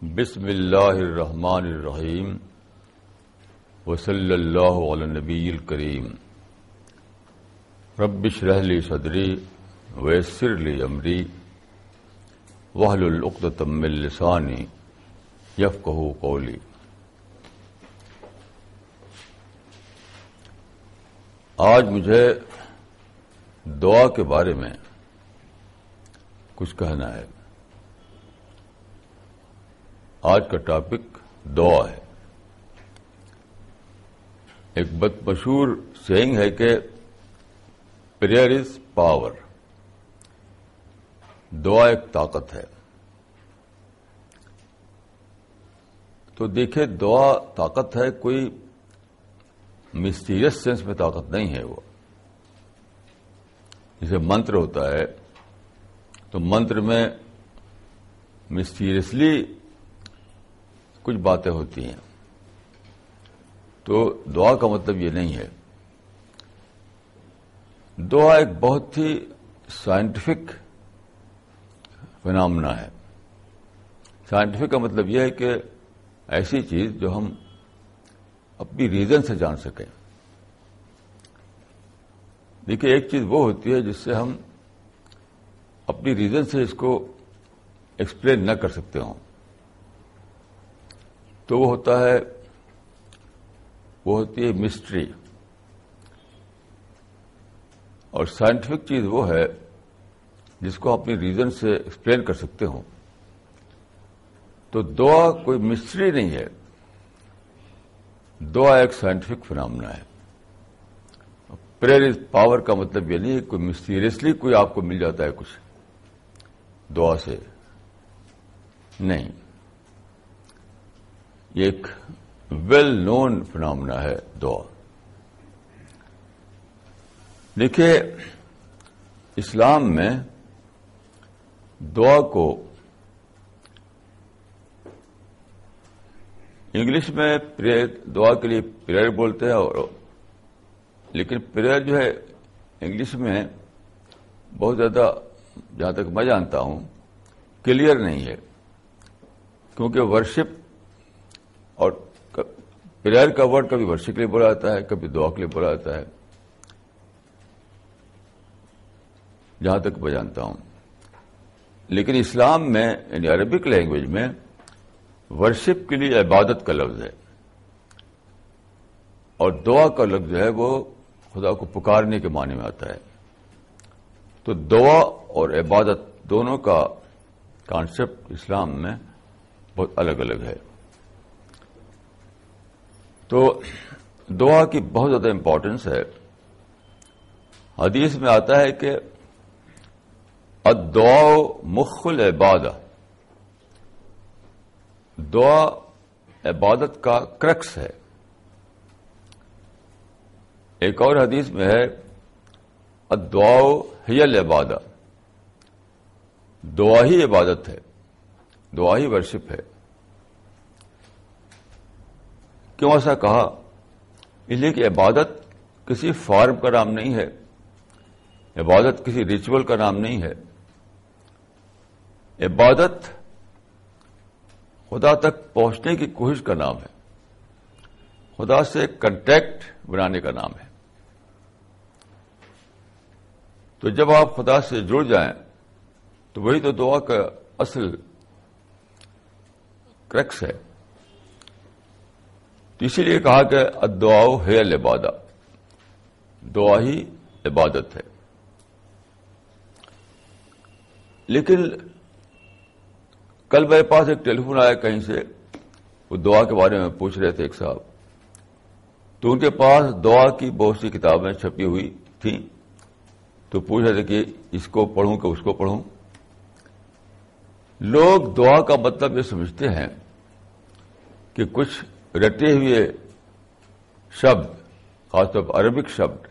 بسم اللہ الرحمن الرحیم وصلی اللہ علی النبی الکریم رب اشرح لی صدری ویسر لی امری واحلل عقدۃ من لسانی یفقہوا قولی۔ آج مجھے دعا کے بارے میں کچھ کہنا ہے۔ آج کا ٹاپک دعا ہے۔ ایک مشہور سیئنگ ہے کہ پریئر از پاور، دعا ایک طاقت ہے۔ تو دیکھیں، دعا طاقت ہے، کوئی مسٹیریس سینس میں طاقت نہیں ہے۔ وہ جیسے منتر ہوتا ہے تو منتر میں مسٹیریسلی کچھ باتیں ہوتی ہیں، تو دعا کا مطلب یہ نہیں ہے۔ دعا ایک بہت ہی سائنٹیفک فینامنا ہے۔ سائنٹیفک کا مطلب یہ ہے کہ ایسی چیز جو ہم اپنی ریزن سے جان سکیں۔ دیکھیے، ایک چیز وہ ہوتی ہے جس سے ہم اپنی ریزن سے اس کو ایکسپلین نہ کر سکتے ہوں، تو وہ ہوتی ہے مسٹری۔ اور سائنٹیفک چیز وہ ہے جس کو اپنی ریزن سے ایکسپلین کر سکتے ہوں۔ تو دعا کوئی مسٹری نہیں ہے، دعا ایک سائنٹیفک فینامنا ہے۔ پریئر از پاور کا مطلب یہ نہیں ہے کوئی مسٹیریسلی کوئی آپ کو مل جاتا ہے کچھ دعا سے، نہیں۔ یہ ایک ویل نون فینامنا ہے دعا۔ دیکھیے، اسلام میں دعا کو انگلش میں دعا کے لیے پریئر بولتے ہیں، لیکن پریئر جو ہے انگلش میں بہت زیادہ، جہاں تک میں جانتا ہوں، کلیئر نہیں ہے، کیونکہ ورشپ اور پریئر کا ورڈ کبھی ورشپ کے لیے بولا جاتا ہے، کبھی دعا کے لیے بولا جاتا ہے، جہاں تک میں جانتا ہوں۔ لیکن اسلام میں یعنی عربک لینگویج میں ورشپ کے لیے عبادت کا لفظ ہے، اور دعا کا لفظ جو ہے وہ خدا کو پکارنے کے معنی میں آتا ہے۔ تو دعا اور عبادت دونوں کا کانسیپٹ اسلام میں بہت الگ الگ ہے۔ تو دعا کی بہت زیادہ امپورٹنس ہے۔ حدیث میں آتا ہے کہ الدعاء مخ العبادہ، دعا عبادت کا کرکس ہے۔ ایک اور حدیث میں ہے الدعاء ہی العبادہ، دعا ہی عبادت ہے، دعا ہی ورشپ ہے۔ کیوں ایسا کہا؟ اس لیے کہ عبادت کسی فارم کا نام نہیں ہے، عبادت کسی ریچول کا نام نہیں ہے۔ عبادت خدا تک پہنچنے کی کوشش کا نام ہے، خدا سے کنٹیکٹ بنانے کا نام ہے۔ تو جب آپ خدا سے جڑ جائیں تو وہی تو دعا کا اصل کرکس ہے۔ تو اسی لیے کہا کہ الدعاء ہی العبادہ، دعا ہی عبادت ہے۔ لیکن کل میرے پاس ایک ٹیلی فون آیا کہیں سے، وہ دعا کے بارے میں پوچھ رہے تھے ایک صاحب، تو ان کے پاس دعا کی بہت سی کتابیں چھپی ہوئی تھیں، تو پوچھ رہے تھے کہ اس کو پڑھوں کہ اس کو پڑھوں۔ لوگ دعا کا مطلب یہ سمجھتے ہیں کہ کچھ رٹے ہوئے شبد، خاص طور پر عربک شبد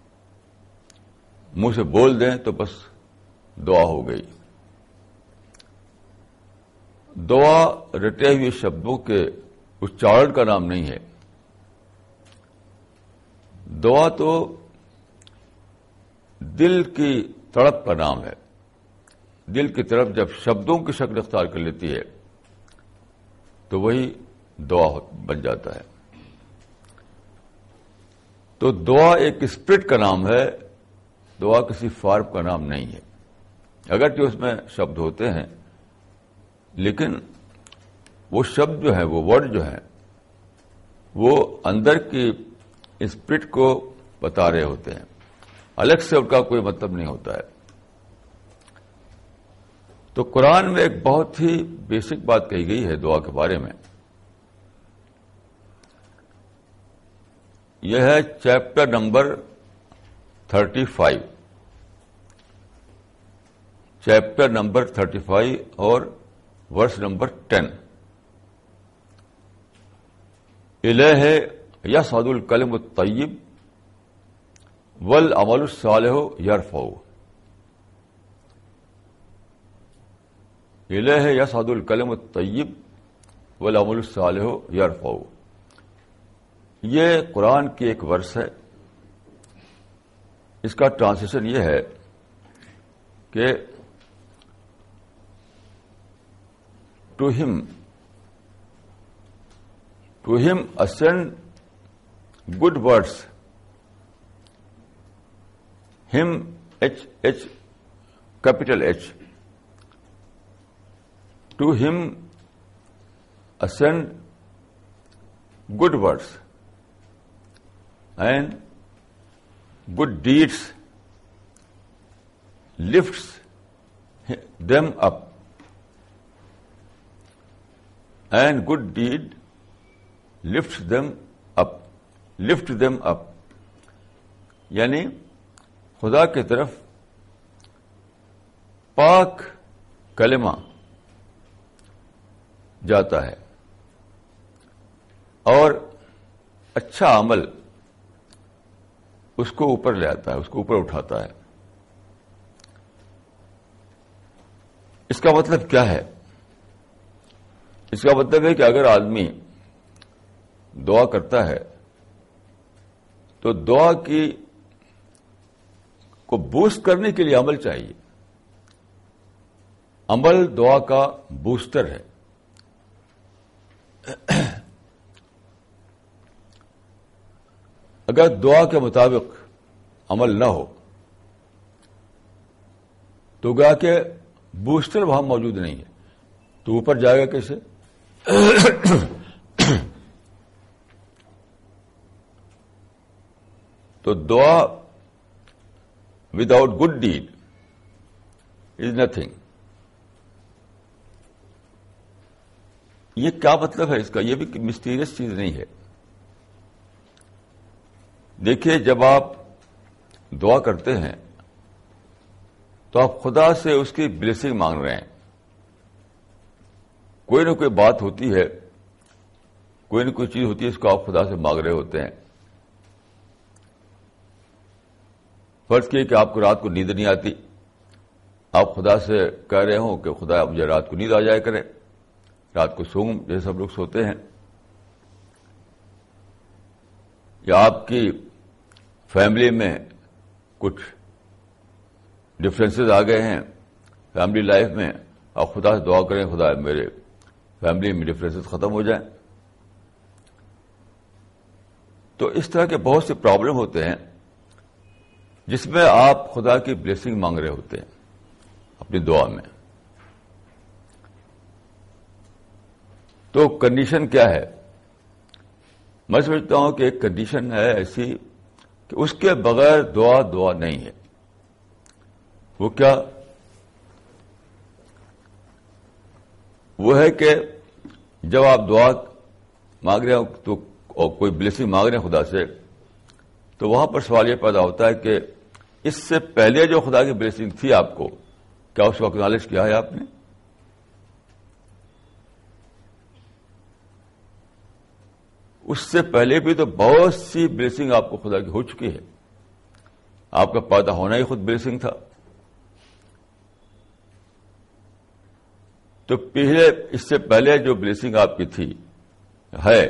منہ سے بول دیں تو بس دعا ہو گئی۔ دعا رٹے ہوئے شبدوں کے اچارن کا نام نہیں ہے۔ دعا تو دل کی تڑپ کا نام ہے۔ دل کی طرف جب شبدوں کی شکل اختیار کر لیتی ہے تو وہی دعا بن جاتا ہے. تو دعا ایک اسپرٹ کا نام ہے، دعا کسی فارم کا نام نہیں ہے. اگرچہ اس میں شبد ہوتے ہیں لیکن وہ شبد جو ہیں، وہ ورڈ جو ہیں، وہ اندر کی اسپرٹ کو بتا رہے ہوتے ہیں، الگ سے ان کا کوئی مطلب نہیں ہوتا ہے. تو قرآن میں ایک بہت ہی بیسک بات کہی گئی ہے دعا کے بارے میں. یہ ہے چیپٹر نمبر 35، چیپٹر نمبر 35 اور ورس نمبر 10. الیہ یصعد الکلم الطیب والعمل الصالح یرفعہ. الیہ یصعد الکلم الطیب والعمل الصالح یرفعہ. یہ قرآن کی ایک ورس ہے. اس کا ٹرانسلیشن یہ ہے کہ to him ascend good words. Him, H, capital H. To him ascend good words and good deeds lifts them up, and good deed lifts them up. lift them up یعنی خدا کی طرف پاک کلمہ جاتا ہے اور اچھا عمل اس کو اوپر لے آتا ہے، اس کو اوپر اٹھاتا ہے. اس کا مطلب کیا ہے؟ اس کا مطلب ہے کہ اگر آدمی دعا کرتا ہے تو دعا کی کو بوسٹ کرنے کے لیے عمل چاہیے. عمل دعا کا بوسٹر ہے. اگر دعا کے مطابق عمل نہ ہو تو گویا کہ بوسٹر وہاں موجود نہیں ہے، تو اوپر جائے گا کیسے؟ تو دعا without good deed is nothing. یہ کیا مطلب ہے اس کا؟ یہ بھی مسٹیریس چیز نہیں ہے. دیکھیے، جب آپ دعا کرتے ہیں تو آپ خدا سے اس کی بلیسنگ مانگ رہے ہیں. کوئی نہ کوئی بات ہوتی ہے، کوئی نہ کوئی چیز ہوتی ہے، اس کو آپ خدا سے مانگ رہے ہوتے ہیں. فرض کیے کہ آپ کو رات کو نیند نہیں آتی، آپ خدا سے کہہ رہے ہوں کہ خدا مجھے رات کو نیند آ جائے کرے، رات کو سوؤں جیسے سب لوگ سوتے ہیں. یا آپ کی فیملی میں کچھ ڈفرینسز آ گئے ہیں فیملی لائف میں، آپ خدا سے دعا کریں خدا میرے فیملی میں ڈفرینسز ختم ہو جائیں. تو اس طرح کے بہت سے پرابلم ہوتے ہیں جس میں آپ خدا کی بلیسنگ مانگ رہے ہوتے ہیں اپنی دعا میں. تو کنڈیشن کیا ہے؟ میں سمجھتا ہوں کہ ایک کنڈیشن ہے ایسی کہ اس کے بغیر دعا نہیں ہے. وہ کیا؟ وہ ہے کہ جب آپ دعا مانگ رہے ہو تو اور کوئی بلیسنگ مانگ رہے ہیں خدا سے، تو وہاں پر سوال یہ پیدا ہوتا ہے کہ اس سے پہلے جو خدا کی بلیسنگ تھی آپ کو، کیا اس کو اکنالج کیا ہے آپ نے؟ اس سے پہلے بھی تو بہت سی بلیسنگ آپ کو خدا کی ہو چکی ہے. آپ کا پیدا ہونا ہی خود بلیسنگ تھا. تو پہلے اس سے پہلے جو بلیسنگ آپ کی تھی ہے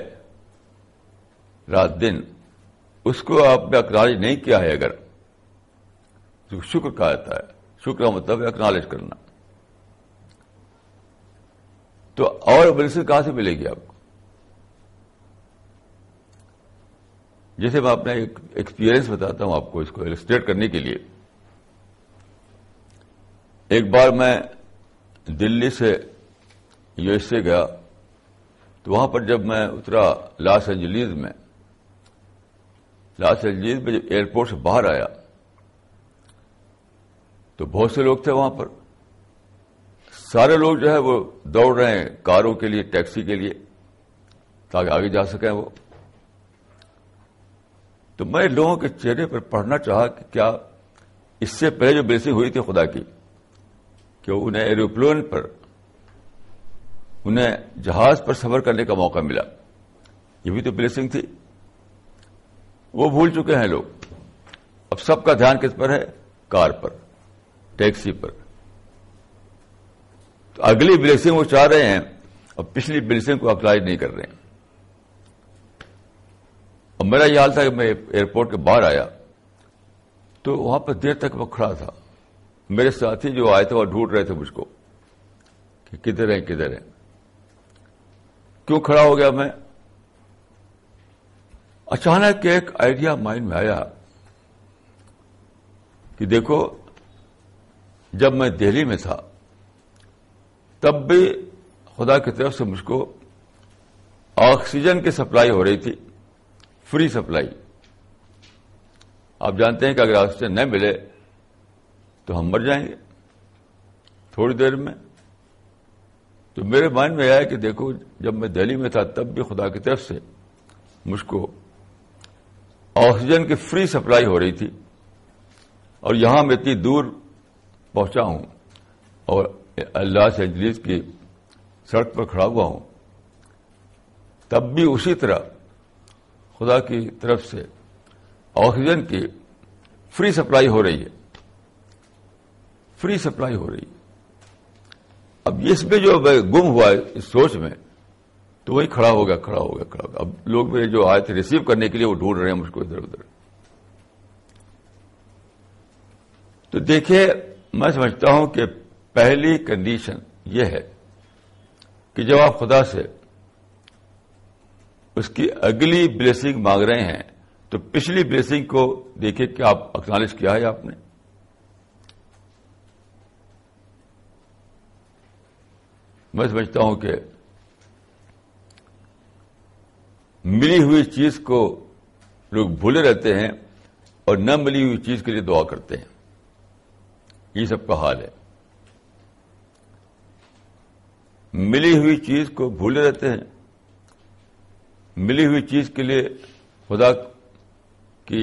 رات دن، اس کو آپ نے اکنالج نہیں کیا ہے. اگر شکر کہا جاتا ہے، شکر کا مطلب ہے اکنالج کرنا. تو اور بلیسنگ کہاں سے ملے گی آپ کو؟ جیسے میں اپنا ایک ایکسپیرئنس بتاتا ہوں آپ کو اس کو ایلسٹریٹ کرنے کے لیے. ایک بار میں دلی سے یو ایس اے گیا تو وہاں پر جب میں اترا لاس اینجلیز میں جب ایئرپورٹ سے باہر آیا تو بہت سے لوگ تھے وہاں پر. سارے لوگ جو ہے وہ دوڑ رہے ہیں کاروں کے لیے, ٹیکسی کے لیے, تاکہ آگے جا سکیں وہ. تو میں لوگوں کے چہرے پر پڑھنا چاہا کہ کیا اس سے پہلے جو بلیسنگ ہوئی تھی خدا کی کہ انہیں ایروپلین پر, انہیں جہاز پر سفر کرنے کا موقع ملا, یہ بھی تو بلیسنگ تھی. وہ بھول چکے ہیں لوگ. اب سب کا دھیان کس پر ہے؟ کار پر, ٹیکسی پر. تو اگلی بلیسنگ وہ چاہ رہے ہیں اور پچھلی بلیسنگ کو اپلائی نہیں کر رہے ہیں. اور میرا یہ حال تھا کہ میں ایئرپورٹ کے باہر آیا تو وہاں پر دیر تک وہ کھڑا تھا. میرے ساتھی جو آئے تھے وہ ڈھونڈ رہے تھے مجھ کو کہ کدھر ہیں کدھر ہیں. کیوں کھڑا ہو گیا میں؟ اچانک ایک آئیڈیا مائنڈ میں آیا کہ دیکھو, جب میں دہلی میں تھا تب بھی خدا کی طرف سے مجھ کو آکسیجن کی سپلائی ہو رہی تھی, فری سپلائی. آپ جانتے ہیں کہ اگر آکسیجن نہ ملے تو ہم مر جائیں گے تھوڑی دیر میں. تو میرے مائنڈ میں آیا کہ دیکھو, جب میں دہلی میں تھا تب بھی خدا کی طرف سے مجھ کو آکسیجن کی فری سپلائی ہو رہی تھی, اور یہاں میں اتنی دور پہنچا ہوں اور لاس اینجلیس کی سڑک پر کھڑا ہوا ہوں, تب بھی اسی طرح خدا کی طرف سے آکسیجن کی فری سپلائی ہو رہی ہے, فری سپلائی ہو رہی ہے. اب اس میں جو گم ہوا ہے اس سوچ میں, تو وہی کھڑا ہو گیا. اب لوگ میرے جو آئے تھے ریسیو کرنے کے لیے وہ ڈھونڈ رہے ہیں مجھ کو ادھر ادھر. تو دیکھیے, میں سمجھتا ہوں کہ پہلی کنڈیشن یہ ہے کہ جب آپ خدا سے اس کی اگلی بلیسنگ مانگ رہے ہیں تو پچھلی بلیسنگ کو دیکھیں کہ آپ اکنالج کیا ہے آپ نے. میں سمجھتا ہوں کہ ملی ہوئی چیز کو لوگ بھولے رہتے ہیں اور نہ ملی ہوئی چیز کے لیے دعا کرتے ہیں. یہ سب کا حال ہے. ملی ہوئی چیز کو بھولے رہتے ہیں, ملی ہوئی چیز کے لیے خدا کی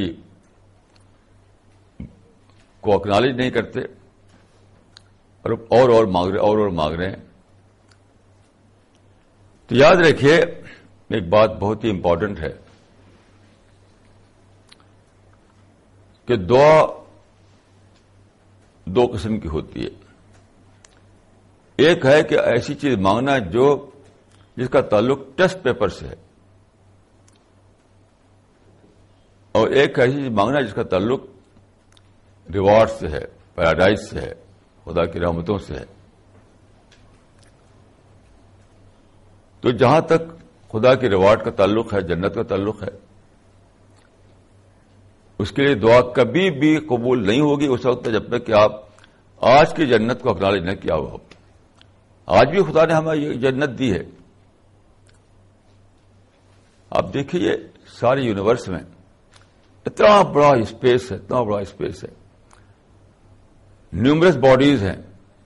کو اکنالج نہیں کرتے, اور مانگ رہے ہیں. تو یاد رکھیے, ایک بات بہت ہی امپورٹنٹ ہے کہ دعا دو قسم کی ہوتی ہے. ایک ہے کہ ایسی چیز مانگنا جس کا تعلق ٹیسٹ پیپر سے ہے, اور ایک ایسی چیز مانگنا جس کا تعلق ریوارڈ سے ہے, پیراڈائز سے ہے, خدا کی رحمتوں سے ہے. تو جہاں تک خدا کے ریوارڈ کا تعلق ہے, جنت کا تعلق ہے, اس کے لیے دعا کبھی بھی قبول نہیں ہوگی اس وقت جب تک کہ آپ آج کی جنت کو اکنالج نہ کیا ہو. آج بھی خدا نے ہمیں یہ جنت دی ہے. آپ دیکھیے, سارے یونیورس میں اتنا بڑا اسپیس ہے, نیومرس باڈیز ہیں,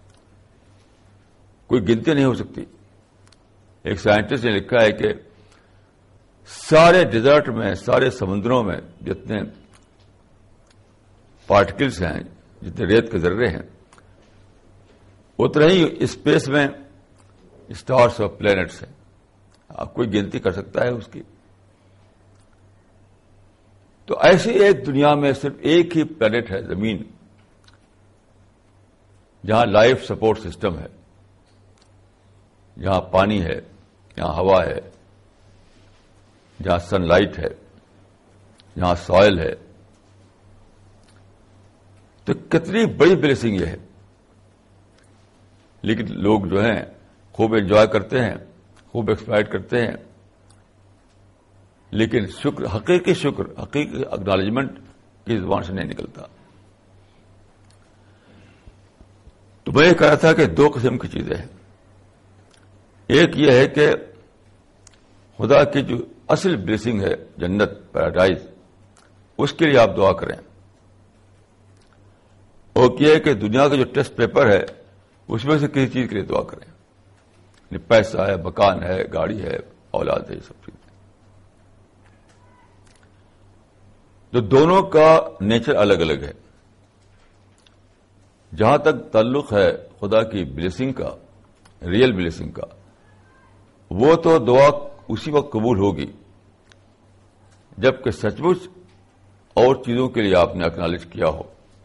کوئی گنتی نہیں ہو سکتی. ایک سائنٹسٹ نے لکھا ہے کہ سارے ڈیزرٹ میں, سارے سمندروں میں جتنے پارٹیکلس ہیں, جتنے ریت کے ذرے ہیں, اتنا ہی اسپیس میں اسٹارس اور پلینٹس ہیں. آپ کوئی گنتی کر سکتا ہے اس کی؟ تو ایسی ایک دنیا میں صرف ایک ہی پلینٹ ہے, زمین, جہاں لائف سپورٹ سسٹم ہے, جہاں پانی ہے, جہاں ہوا ہے, جہاں سن لائٹ ہے, جہاں سوائل ہے. تو کتنی بڑی بلیسنگ یہ ہے. لیکن لوگ جو ہیں خوب انجوائے کرتے ہیں، خوب ایکسپلائٹ کرتے ہیں، لیکن شکر، حقیقی اکنالجمنٹ کی زبان سے نہیں نکلتا. تو میں یہ کہہ رہا تھا کہ دو قسم کی چیزیں ہیں. ایک یہ ہے کہ خدا کی جو اصل بلیسنگ ہے، جنت، پیراڈائز، اس کے لیے آپ دعا کریں. اور یہ ہے کہ دنیا کا جو ٹیسٹ پیپر ہے اس میں سے کسی چیز کے لیے دعا کریں. پیسہ ہے، مکان ہے، گاڑی ہے، اولاد ہے، یہ سب چیزیں. تو دونوں کا نیچر الگ الگ ہے. جہاں تک تعلق ہے خدا کی بلیسنگ کا، ریئل بلیسنگ کا، وہ تو دعا اسی وقت قبول ہوگی جبکہ سچ مچ اور چیزوں کے لیے آپ نے اکنالج کیا ہو،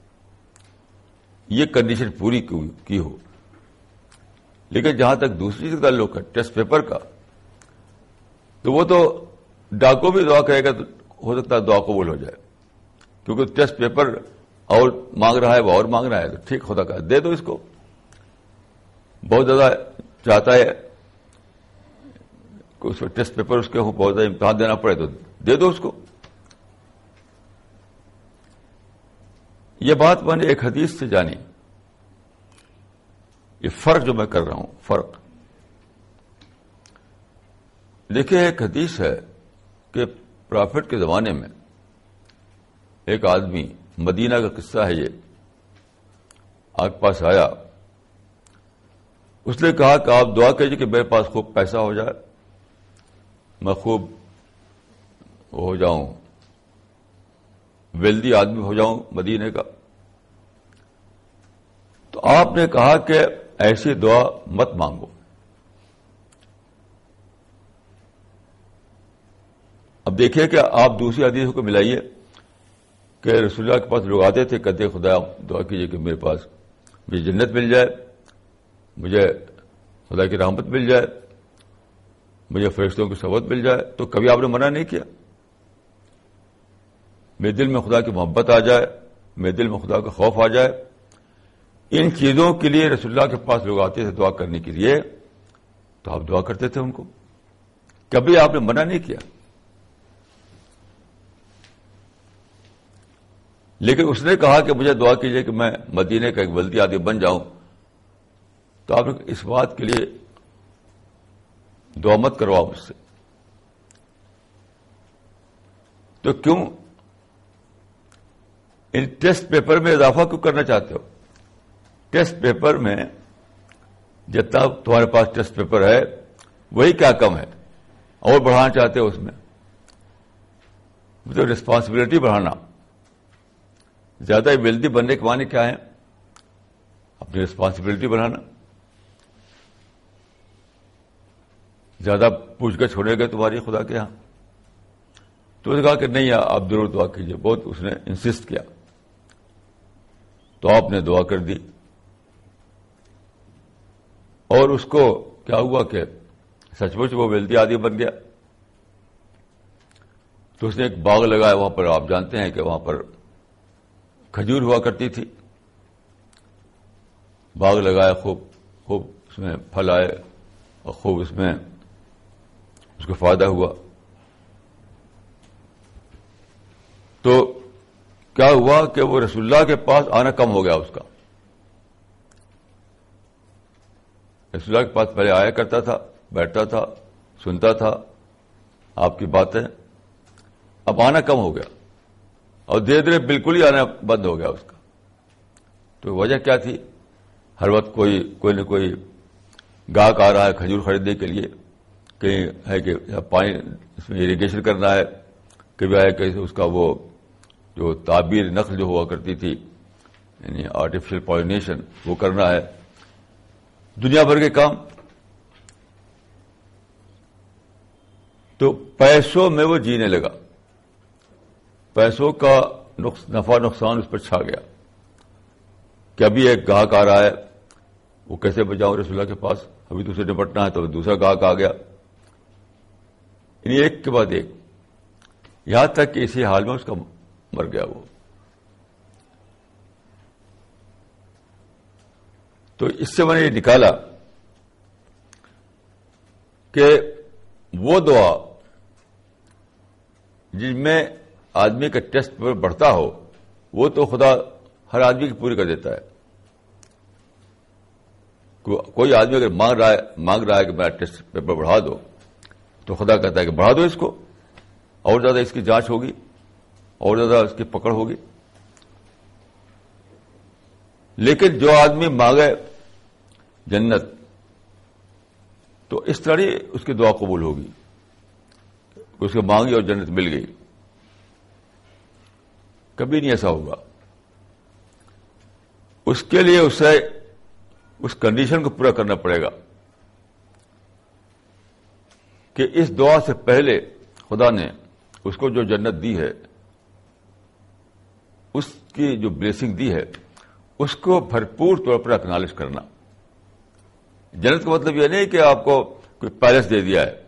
یہ کنڈیشن پوری کی ہو. لیکن جہاں تک دوسری چیز کا تعلق ہے، ٹیسٹ پیپر کا، تو وہ تو ڈاکو بھی دعا کرے گا تو ہو سکتا ہے دعا قبول ہو جائے، کیونکہ ٹیسٹ پیپر اور مانگ رہا ہے، وہ اور مانگ رہا ہے، تو ٹھیک خدا کا دے دو اس کو. بہت زیادہ چاہتا ہے کہ اس کو ٹیسٹ پیپر اس کے ہو، بہت زیادہ امتحان دینا پڑے تو دے دو اس کو. یہ بات میں نے ایک حدیث سے جانی. یہ فرق جو میں کر رہا ہوں، فرق دیکھیں. ایک حدیث ہے کہ پرافٹ کے زمانے میں ایک آدمی، مدینہ کا قصہ ہے یہ، آپ کے پاس آیا. اس نے کہا کہ آپ دعا کیجیے کہ میرے پاس خوب پیسہ ہو جائے، میں خوب ہو جاؤں، ویلدی آدمی ہو جاؤں مدینے کا. تو آپ نے کہا کہ ایسی دعا مت مانگو. اب دیکھیے کہ آپ دوسری حدیث کو ملائیے کہ رسول اللہ کے پاس لوگ آتے تھے، کہتے خدا دعا کیجیے کہ میرے پاس مجھے جنت مل جائے، مجھے خدا کی رحمت مل جائے، مجھے فرشتوں کی صحبت مل جائے. تو کبھی آپ نے منع نہیں کیا. میرے دل میں خدا کی محبت آ جائے، میرے دل میں خدا کا خوف آ جائے. ان چیزوں کے لیے رسول اللہ کے پاس لوگ آتے تھے دعا کرنے کے لیے، تو آپ دعا کرتے تھے ان کو. کبھی آپ نے منع نہیں کیا. لیکن اس نے کہا کہ مجھے دعا کیجیے کہ میں مدینے کا ایک ولدی آدمی بن جاؤں، تو آپ نے اس بات کے لیے دعا مت کرواؤ مجھ سے. تو کیوں ان ٹیسٹ پیپر میں اضافہ کیوں کرنا چاہتے ہو؟ ٹیسٹ پیپر میں جتنا تمہارے پاس ٹیسٹ پیپر ہے وہی کیا کم ہے، اور بڑھانا چاہتے ہو اس میں. مطلب ریسپانسبلٹی بڑھانا. زیادہ ویلدی بننے کے معنی کیا ہے؟ اپنی ریسپانسبلٹی بڑھانا. زیادہ پوچھ گچھ ہونے گئے تمہاری خدا کے یہاں. تو اس نے کہا کہ نہیں آپ ضرور دعا کیجیے. بہت اس نے انسسٹ کیا. تو آپ نے دعا کر دی، اور اس کو کیا ہوا کہ سچ مچ وہ ویلدی آدمی بن گیا. تو اس نے ایک باغ لگایا وہاں پر. آپ جانتے ہیں کہ وہاں پر کھجور ہوا کرتی تھی. باغ لگایا، خوب خوب اس میں پھل آئے اور خوب اس میں اس کو فائدہ ہوا. تو کیا ہوا کہ وہ رسول اللہ کے پاس آنا کم ہو گیا اس کا. رسول اللہ کے پاس پہلے آیا کرتا تھا، بیٹھتا تھا، سنتا تھا آپ کی باتیں. اب آنا کم ہو گیا اور دھیرے دھیرے بالکل ہی آنا بند ہو گیا اس کا. تو وجہ کیا تھی؟ ہر وقت کوئی نہ کوئی گاہک آ رہا ہے کھجور خریدنے کے لیے. کہیں ہے کہ پانی اس میں اریگیشن کرنا ہے، کبھی آئے کہ اس کا وہ جو تعبیر نقل جو ہوا کرتی تھی، یعنی آرٹیفیشل پالینیشن، وہ کرنا ہے. دنیا بھر کے کام. تو پیسوں میں وہ جینے لگا. پیسوں کا نفع نقصان اس پر چھا گیا کہ ابھی ایک گاہک آ رہا ہے، وہ کیسے بچاؤں رسول اللہ کے پاس، ابھی دوسرے نپٹنا ہے تو دوسرا گاہک آ گیا. یعنی ایک کے بعد ایک، یہاں تک کہ اسی حال میں اس کا مر گیا وہ. تو اس سے میں نے یہ نکالا کہ وہ دعا جن میں آدمی کا ٹیسٹ پیپر بڑھتا ہو وہ تو خدا ہر آدمی کی پوری کر دیتا ہے. کوئی آدمی اگر مانگ رہا ہے کہ میرا ٹیسٹ پیپر بڑھا دو تو خدا کہتا ہے کہ بڑھا دو اس کو, اور زیادہ اس کی جانچ ہوگی, اور زیادہ اس کی پکڑ ہوگی. لیکن جو آدمی مانگے جنت تو اس طرح ہی اس کی دعا قبول ہوگی. اس کو مانگی اور جنت مل گئی, کبھی نہیں ایسا ہوگا. اس کے لیے اسے اس کنڈیشن کو پورا کرنا پڑے گا کہ اس دعا سے پہلے خدا نے اس کو جو جنت دی ہے, اس کی جو بلیسنگ دی ہے, اس کو بھرپور طور پر اکنالج کرنا. جنت کا مطلب یہ نہیں کہ آپ کو کوئی پیلس دے دیا ہے.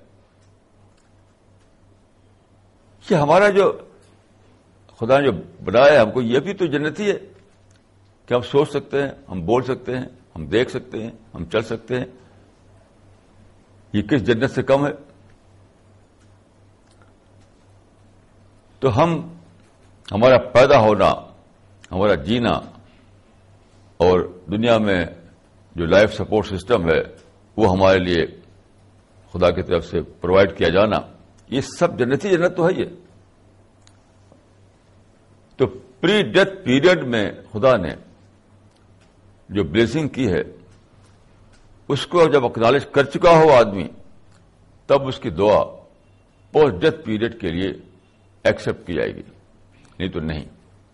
کہ ہمارا جو خدا نے جو بنایا ہے ہم کو, یہ بھی تو جنت ہی ہے کہ ہم سوچ سکتے ہیں, ہم بول سکتے ہیں, ہم دیکھ سکتے ہیں, ہم چل سکتے ہیں. یہ کس جنت سے کم ہے؟ تو ہمارا پیدا ہونا, ہمارا جینا اور دنیا میں جو لائف سپورٹ سسٹم ہے وہ ہمارے لیے خدا کی طرف سے پرووائڈ کیا جانا, یہ سب جنتی جنت تو ہے. یہ تو پری ڈیتھ پیریڈ میں خدا نے جو بلیسنگ کی ہے اس کو جب اکنالج کر چکا ہو آدمی, تب اس کی دعا پوسٹ ڈیتھ پیریڈ کے لیے ایکسپٹ کی جائے گی, نہیں تو نہیں.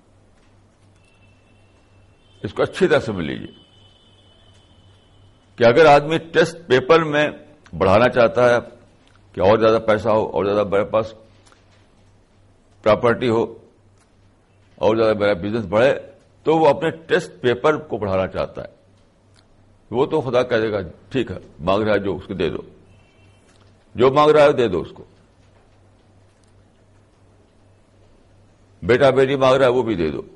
اس کو اچھی طرح سمجھ لیجیے کہ اگر آدمی ٹیسٹ پیپر میں بڑھانا چاہتا ہے کہ اور زیادہ پیسہ ہو, اور زیادہ میرے پاس پراپرٹی ہو, اور زیادہ میرا بزنس بڑھے, تو وہ اپنے ٹیسٹ پیپر کو بڑھانا چاہتا ہے. وہ تو خدا کہہ دے گا ٹھیک ہے, مانگ رہا ہے جو اس کو دے دو, جو مانگ رہا ہے دے دو اس کو. بیٹا بیٹی مانگ رہا ہے وہ بھی دے دو.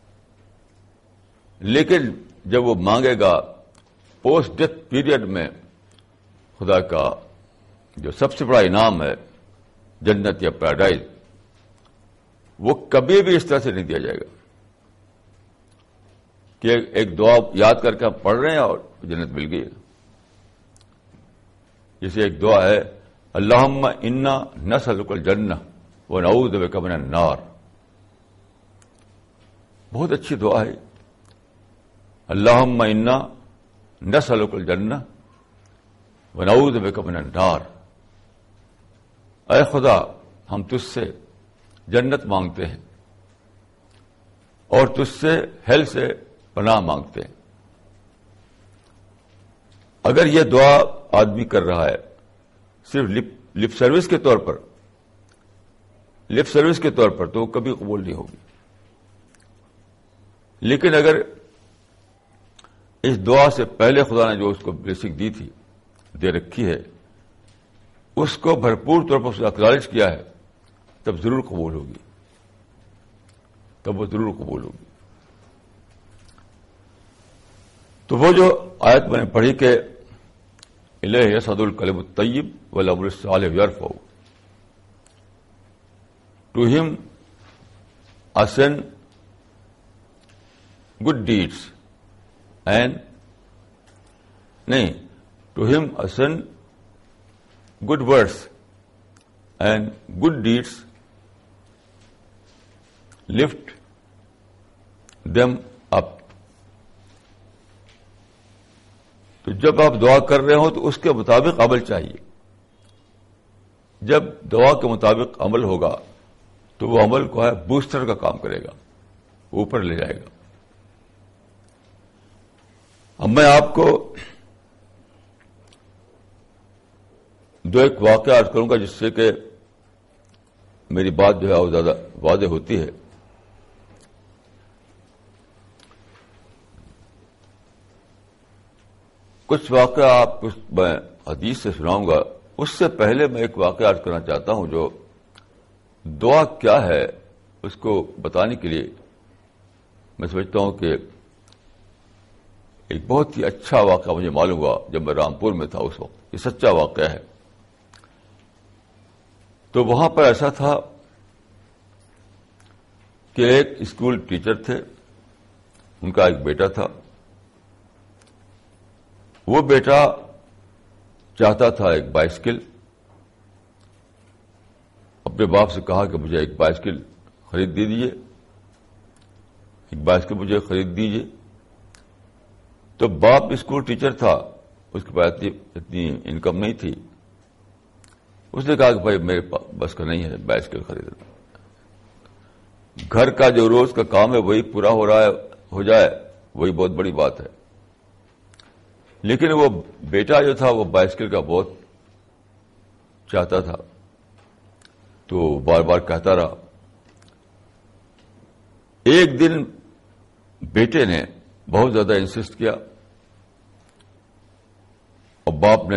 لیکن جب وہ مانگے گا پوسٹ ڈیتھ پیریڈ میں, خدا کا جو سب سے بڑا انعام ہے جنت یا پیراڈائز, وہ کبھی بھی اس طرح سے نہیں دیا جائے گا کہ ایک دعا یاد کر کے ہم پڑھ رہے ہیں اور جنت مل گئی. جیسے ایک دعا ہے, اللہم انا نسألک الجنہ ونعوذ بک من النار. بہت اچھی دعا ہے. اللہم انا نسألک الجنہ ونعوذ بک من النار. اے خدا ہم تجھ سے جنت مانگتے ہیں اور تجھ سے ہیل سے پناہ مانگتے ہیں. اگر یہ دعا آدمی کر رہا ہے صرف لپ سروس کے طور پر, تو وہ کبھی قبول نہیں ہوگی. لیکن اگر اس دعا سے پہلے خدا نے جو اس کو بلیسنگ دی تھی, دے رکھی ہے, اس کو بھرپور طور پر اکنالج کیا ہے, تب ضرور قبول ہوگی. تو وہ جو آیت میں نے پڑھی کہ الیہ یصعد الکلم الطیب والعمل الصالح یرفع, to him ascend good deeds and نہیں, to him ascend good words and good deeds lift them up. تو جب آپ دعا کر رہے ہو تو اس کے مطابق عمل چاہیے. جب دعا کے مطابق عمل ہوگا تو وہ عمل کو ہے بوسٹر کا کام کرے گا, اوپر لے جائے گا. اب میں آپ کو دو ایک واقعہ عرض کروں گا جس سے کہ میری بات جو ہے اور زیادہ واضح ہوتی ہے. کچھ واقعہ آپ میں حدیث سے سناؤں گا. اس سے پہلے میں ایک واقعہ عرض کرنا چاہتا ہوں جو دعا کیا ہے اس کو بتانے کے لیے میں سمجھتا ہوں کہ ایک بہت ہی اچھا واقعہ مجھے معلوم ہوا جب میں رامپور میں تھا اس وقت. یہ سچا واقعہ ہے. تو وہاں پر ایسا تھا کہ ایک اسکول ٹیچر تھے، ان کا ایک بیٹا تھا. وہ بیٹا چاہتا تھا ایک بائسکل. اپنے باپ سے کہا کہ مجھے ایک بائسکل خرید دیجیے، ایک بائسکل مجھے خرید دیجیے. تو باپ اسکول ٹیچر تھا، اس کے پاس اتنی انکم نہیں تھی. اس نے کہا کہ بھائی میرے بس کا نہیں ہے بائسکل خریدنا، گھر کا جو روز کا کام ہے وہی پورا ہو جائے وہی بہت بڑی بات ہے. لیکن وہ بیٹا جو تھا وہ بائسکل کا بہت چاہتا تھا، تو بار بار کہتا رہا. ایک دن بیٹے نے بہت زیادہ انسسٹ کیا اور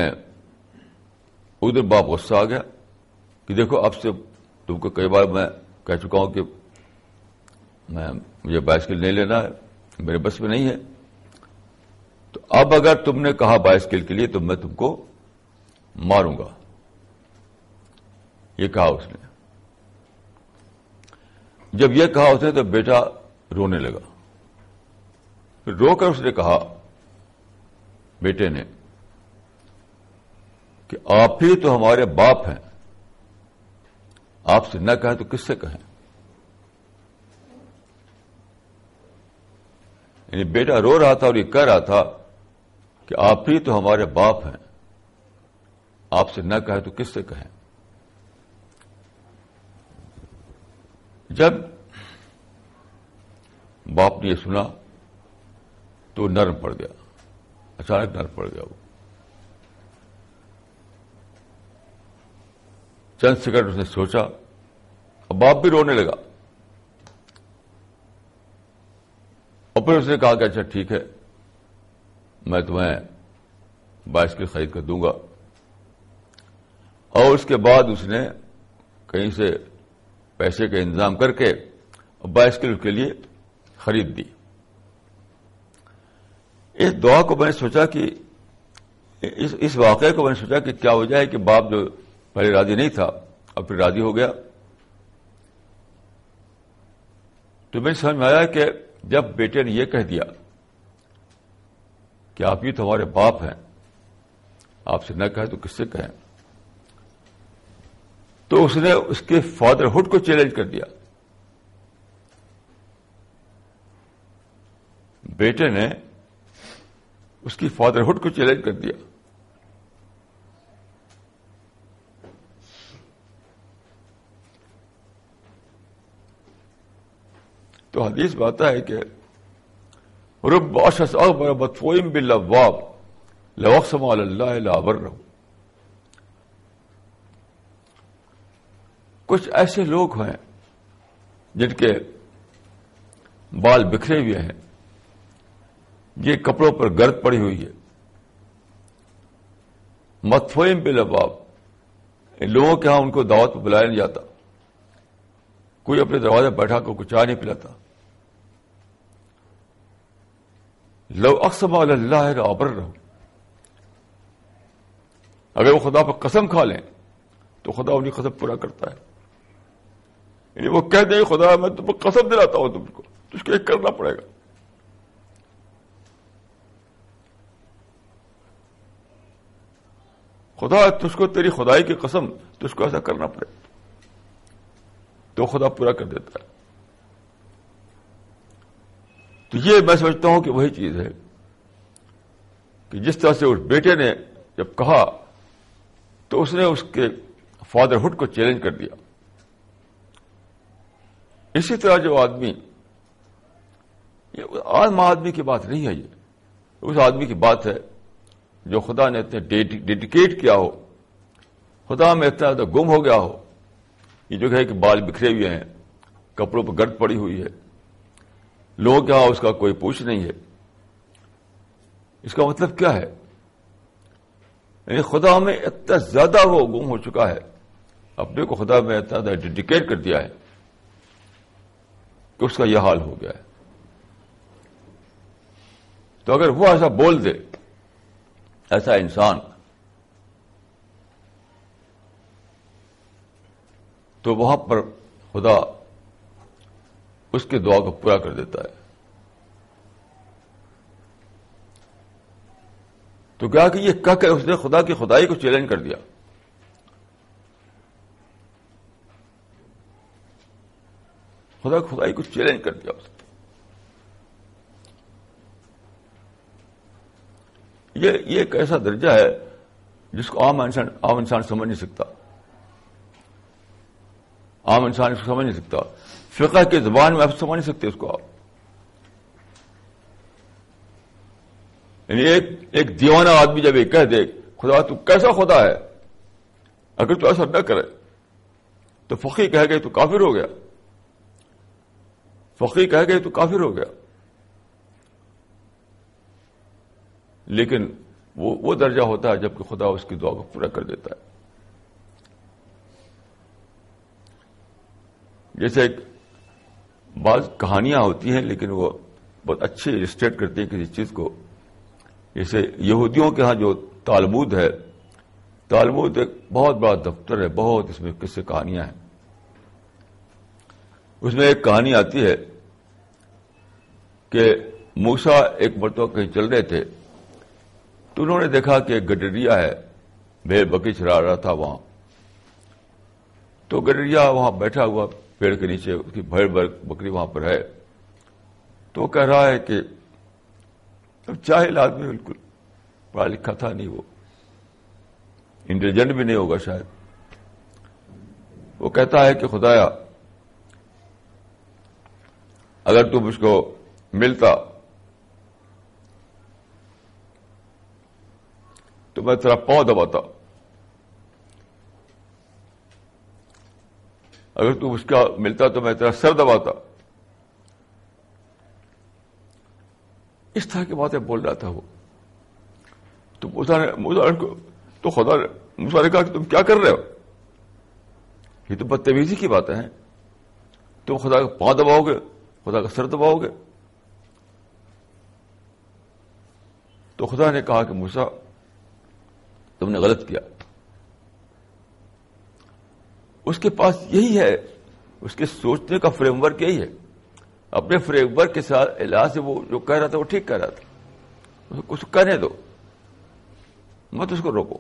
باپ غصہ آ گیا کہ دیکھو اب سے تم کو کئی بار میں کہہ چکا ہوں کہ مجھے بائسکل نہیں لینا ہے، میرے بس میں نہیں ہے، تو اب اگر تم نے کہا بائسکل کے لیے تو میں تم کو ماروں گا. یہ کہا اس نے. جب یہ کہا اس نے تو بیٹا رونے لگا. پھر رو کر اس نے کہا بیٹے نے کہ آپ ہی تو ہمارے باپ ہیں، آپ سے نہ کہیں تو کس سے کہیں. یعنی بیٹا رو رہا تھا اور یہ کہہ رہا تھا کہ آپ ہی تو ہمارے باپ ہیں، آپ سے نہ کہیں تو کس سے کہیں. جب باپ نے یہ سنا تو نرم پڑ گیا، اچانک نرم پڑ گیا. وہ چند سیکنڈ اس نے سوچا اور باپ بھی رونے لگا. اور پھر اس نے کہا کہ اچھا ٹھیک ہے میں تمہیں بائسکل خرید کر دوں گا. اور اس کے بعد اس نے کہیں سے پیسے کا انتظام کر کے بائسکل کے لیے خرید دی. اس دعا کو میں نے سوچا کہ اس واقعے کو میں نے سوچا کہ کیا وجہ ہے کہ باپ جو پہلے راضی نہیں تھا اب پھر راضی ہو گیا. تو میں سمجھ میں آیا کہ جب بیٹے نے یہ کہہ دیا کہ آپ ہی تو ہمارے باپ ہیں، آپ سے نہ کہیں تو کس سے کہیں، تو اس نے اس کے فادرہڈ کو چیلنج کر دیا. بیٹے نے اس کی فادرہڈ کو چیلنج کر دیا. تو حدیث میں آتا ہے کہ رب اشعث اغبر مدفوع بالابواب لو اقسم علی اللہ لابرہ. کچھ ایسے لوگ ہیں جن کے بال بکھرے ہوئے ہیں، یہ کپڑوں پر گرد پڑی ہوئی ہے، مدفوع بالابواب، ان لوگوں کے ہاں ان کو دعوت پہ بلایا نہیں جاتا، کوئی اپنے دروازے بیٹھا کر کو چائے نہیں پلاتا. لو اقسم علی اللہ لابرہ، اگر وہ خدا پر قسم کھا لیں تو خدا انہیں قسم پورا کرتا ہے. یعنی وہ کہہ دیں خدا میں تم کو قسم دلاتا ہوں تم کو، تو اس کو ایک کرنا پڑے گا. خدا تجھ کو تیری خدائی کی قسم تجھ کو ایسا کرنا پڑے گا، تو خدا پورا کر دیتا ہے. تو یہ میں سمجھتا ہوں کہ وہی چیز ہے کہ جس طرح سے اس بیٹے نے جب کہا تو اس نے اس کے فادرہڈ کو چیلنج کر دیا. اسی طرح جو آدمی، یہ عام آدمی کی بات نہیں ہے، یہ اس آدمی کی بات ہے جو خدا نے اتنے ڈیڈیکیٹ کیا ہو، خدا میں اتنا زیادہ گم ہو گیا ہو. یہ جو ہے کہ بال بکھرے ہوئے ہیں، کپڑوں پر گرد پڑی ہوئی ہے، لوگوں کے ہاں اس کا کوئی پوچھ نہیں ہے. اس کا مطلب کیا ہے؟ یعنی خدا میں اتنا زیادہ وہ گم ہو چکا ہے، اپنے کو خدا میں اتنا زیادہ ڈیڈیکیٹ کر دیا ہے کہ اس کا یہ حال ہو گیا ہے. تو اگر وہ ایسا بول دے، ایسا انسان، تو وہاں پر خدا اس کی دعا کو پورا کر دیتا ہے. تو کیا کہ یہ کہہ کر اس نے خدا کی خدائی کو چیلنج کر دیا. خدا کی خدائی کو چیلنج کر دیا اس نے. یہ ایک ایسا درجہ ہے جس کو عام انسان سمجھ نہیں سکتا. عام انسان اس کو سمجھ نہیں سکتا. فقہ کی زبان میں آپ سمجھ نہیں سکتے اس کو آپ. یعنی ایک دیوانہ آدمی جب یہ کہہ دے خدا تو کیسا خدا ہے، اگر تو ایسا نہ کرے تو فقیہ کہہ گئے تو کافر ہو گیا. فقیہ کہہ گئے تو کافر ہو گیا. لیکن وہ درجہ ہوتا ہے جبکہ خدا اس کی دعا کو پورا کر دیتا ہے. جیسے ایک بعض کہانیاں ہوتی ہیں لیکن وہ بہت اچھی السٹریٹ کرتی ہیں کسی چیز کو. جیسے یہودیوں کے ہاں جو تالمود ہے، تالمود ایک بہت بڑا دفتر ہے، بہت اس میں قصے کہانیاں ہیں. اس میں ایک کہانی آتی ہے کہ موسیٰ ایک مرتبہ کہیں چل رہے تھے تو انہوں نے دیکھا کہ ایک گڈریا ہے، بھیڑ بکری چرا رہا تھا وہاں. تو گڈریا وہاں بیٹھا ہوا پیڑ کے نیچے، اس کی بھیڑ بکری وہاں پر ہے. تو وہ کہہ رہا ہے کہ اب جاہل آدمی، بالکل پڑھا لکھا تھا نہیں، وہ انٹیلیجنٹ بھی نہیں ہوگا شاید. وہ کہتا ہے کہ خدایا اگر تم اس کو ملتا تو میں تیرا پاؤں دباتا، اگر تم اس کا ملتا تو میں تیرا سر دباتا. اس طرح کی باتیں بول رہا تھا وہ. تو موسیٰ نے کہا کہ تم کیا کر رہے ہو، یہ تو بدتمیزی کی باتیں ہیں. تم خدا کا پاؤں دباؤ گے، خدا کا سر دباؤ گے. تو خدا نے کہا کہ موسیٰ تم نے غلط کیا. اس کے پاس یہی ہے، اس کے سوچنے کا فریم ورک یہی ہے. اپنے فریم ورک کے ساتھ الہ سے وہ جو کہہ رہا تھا وہ ٹھیک کہہ رہا تھا. اس کو کہنے دو، مت اس کو روکو.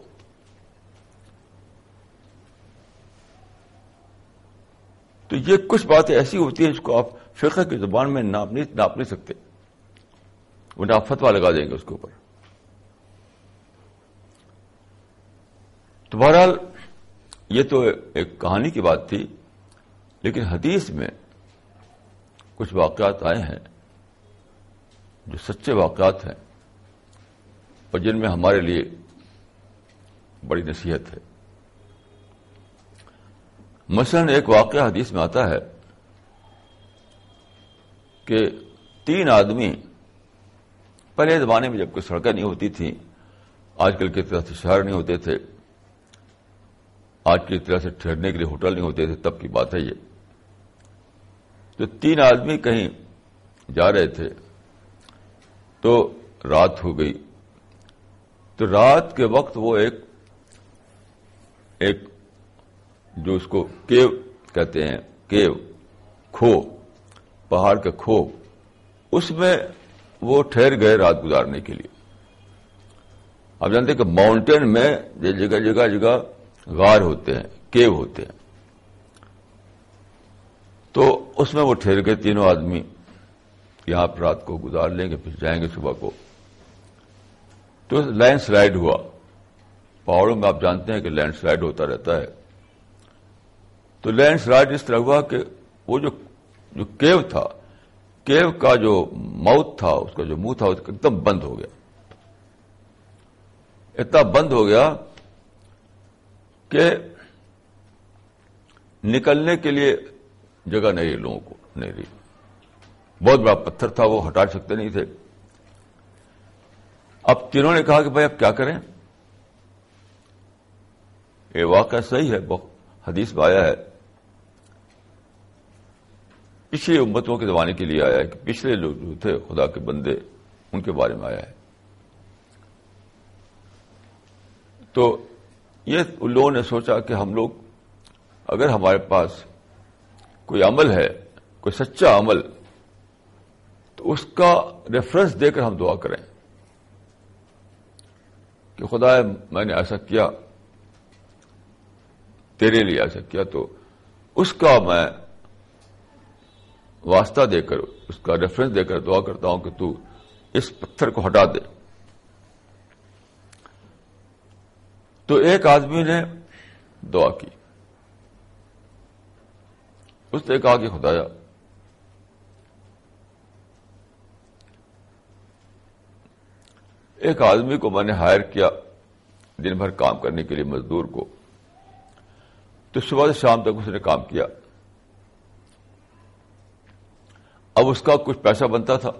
تو یہ کچھ باتیں ایسی ہوتی ہیں جس کو آپ فقہ کی زبان میں ناپ نہیں سکتے، ورنہ آپ فتویٰ لگا دیں گے اس کے اوپر. تو بہرحال یہ تو ایک کہانی کی بات تھی، لیکن حدیث میں کچھ واقعات آئے ہیں جو سچے واقعات ہیں اور جن میں ہمارے لیے بڑی نصیحت ہے. مثلا ایک واقعہ حدیث میں آتا ہے کہ 3 آدمی، پہلے زمانے میں جب کوئی سڑکیں نہیں ہوتی تھیں، آج کل کی طرح سے شہر نہیں ہوتے تھے، آج کی طرح سے ٹھہرنے کے لیے ہوٹل نہیں ہوتے تھے، تب کی بات ہے یہ. تو 3 آدمی کہیں جا رہے تھے تو رات ہو گئی. تو رات کے وقت وہ ایک جو اس کو کیو کہتے ہیں، کیو، کھو، پہاڑ کا کھو، اس میں وہ ٹھہر گئے رات گزارنے کے لیے. آپ جانتے ہیں کہ ماؤنٹین میں جگہ غار ہوتے ہیں، کیو ہوتے ہیں. تو اس میں وہ ٹھہر گئے 3 آدمی، یہاں پر رات کو گزار لیں گے، پھر جائیں گے صبح کو. تو لینڈ سلائیڈ ہوا. پہاڑوں میں آپ جانتے ہیں کہ لینڈ سلائیڈ ہوتا رہتا ہے. تو لینڈ سلائیڈ اس طرح ہوا کہ وہ جو کیو تھا، کیو کا جو ماؤتھ تھا، اس کا جو منہ تھا، ایک دم بند ہو گیا. اتنا بند ہو گیا کہ نکلنے کے لیے جگہ نہیں رہی، لوگوں کو نہیں رہی. بہت بڑا پتھر تھا، وہ ہٹا سکتے نہیں تھے. اب تینوں نے کہا کہ بھائی اب کیا کریں. یہ واقعہ صحیح ہے، حدیث میں آیا ہے، پچھلی امتوں کے زمانے کے لیے آیا ہے، کہ پچھلے لوگ جو تھے خدا کے بندے، ان کے بارے میں آیا ہے. تو یہ ان لوگوں نے سوچا کہ ہم لوگ اگر ہمارے پاس کوئی عمل ہے، کوئی سچا عمل، تو اس کا ریفرنس دے کر ہم دعا کریں کہ خدا میں نے ایسا کیا، تیرے لیے ایسا کیا، تو اس کا میں واسطہ دے کر، اس کا ریفرنس دے کر دعا کرتا ہوں کہ تو اس پتھر کو ہٹا دے۔ تو ایک آدمی نے دعا کی، اس نے کہا کہ خدایا ایک آدمی کو میں نے ہائر کیا دن بھر کام کرنے کے لیے، مزدور کو، تو صبح سے شام تک اس نے کام کیا، اب اس کا کچھ پیسہ بنتا تھا،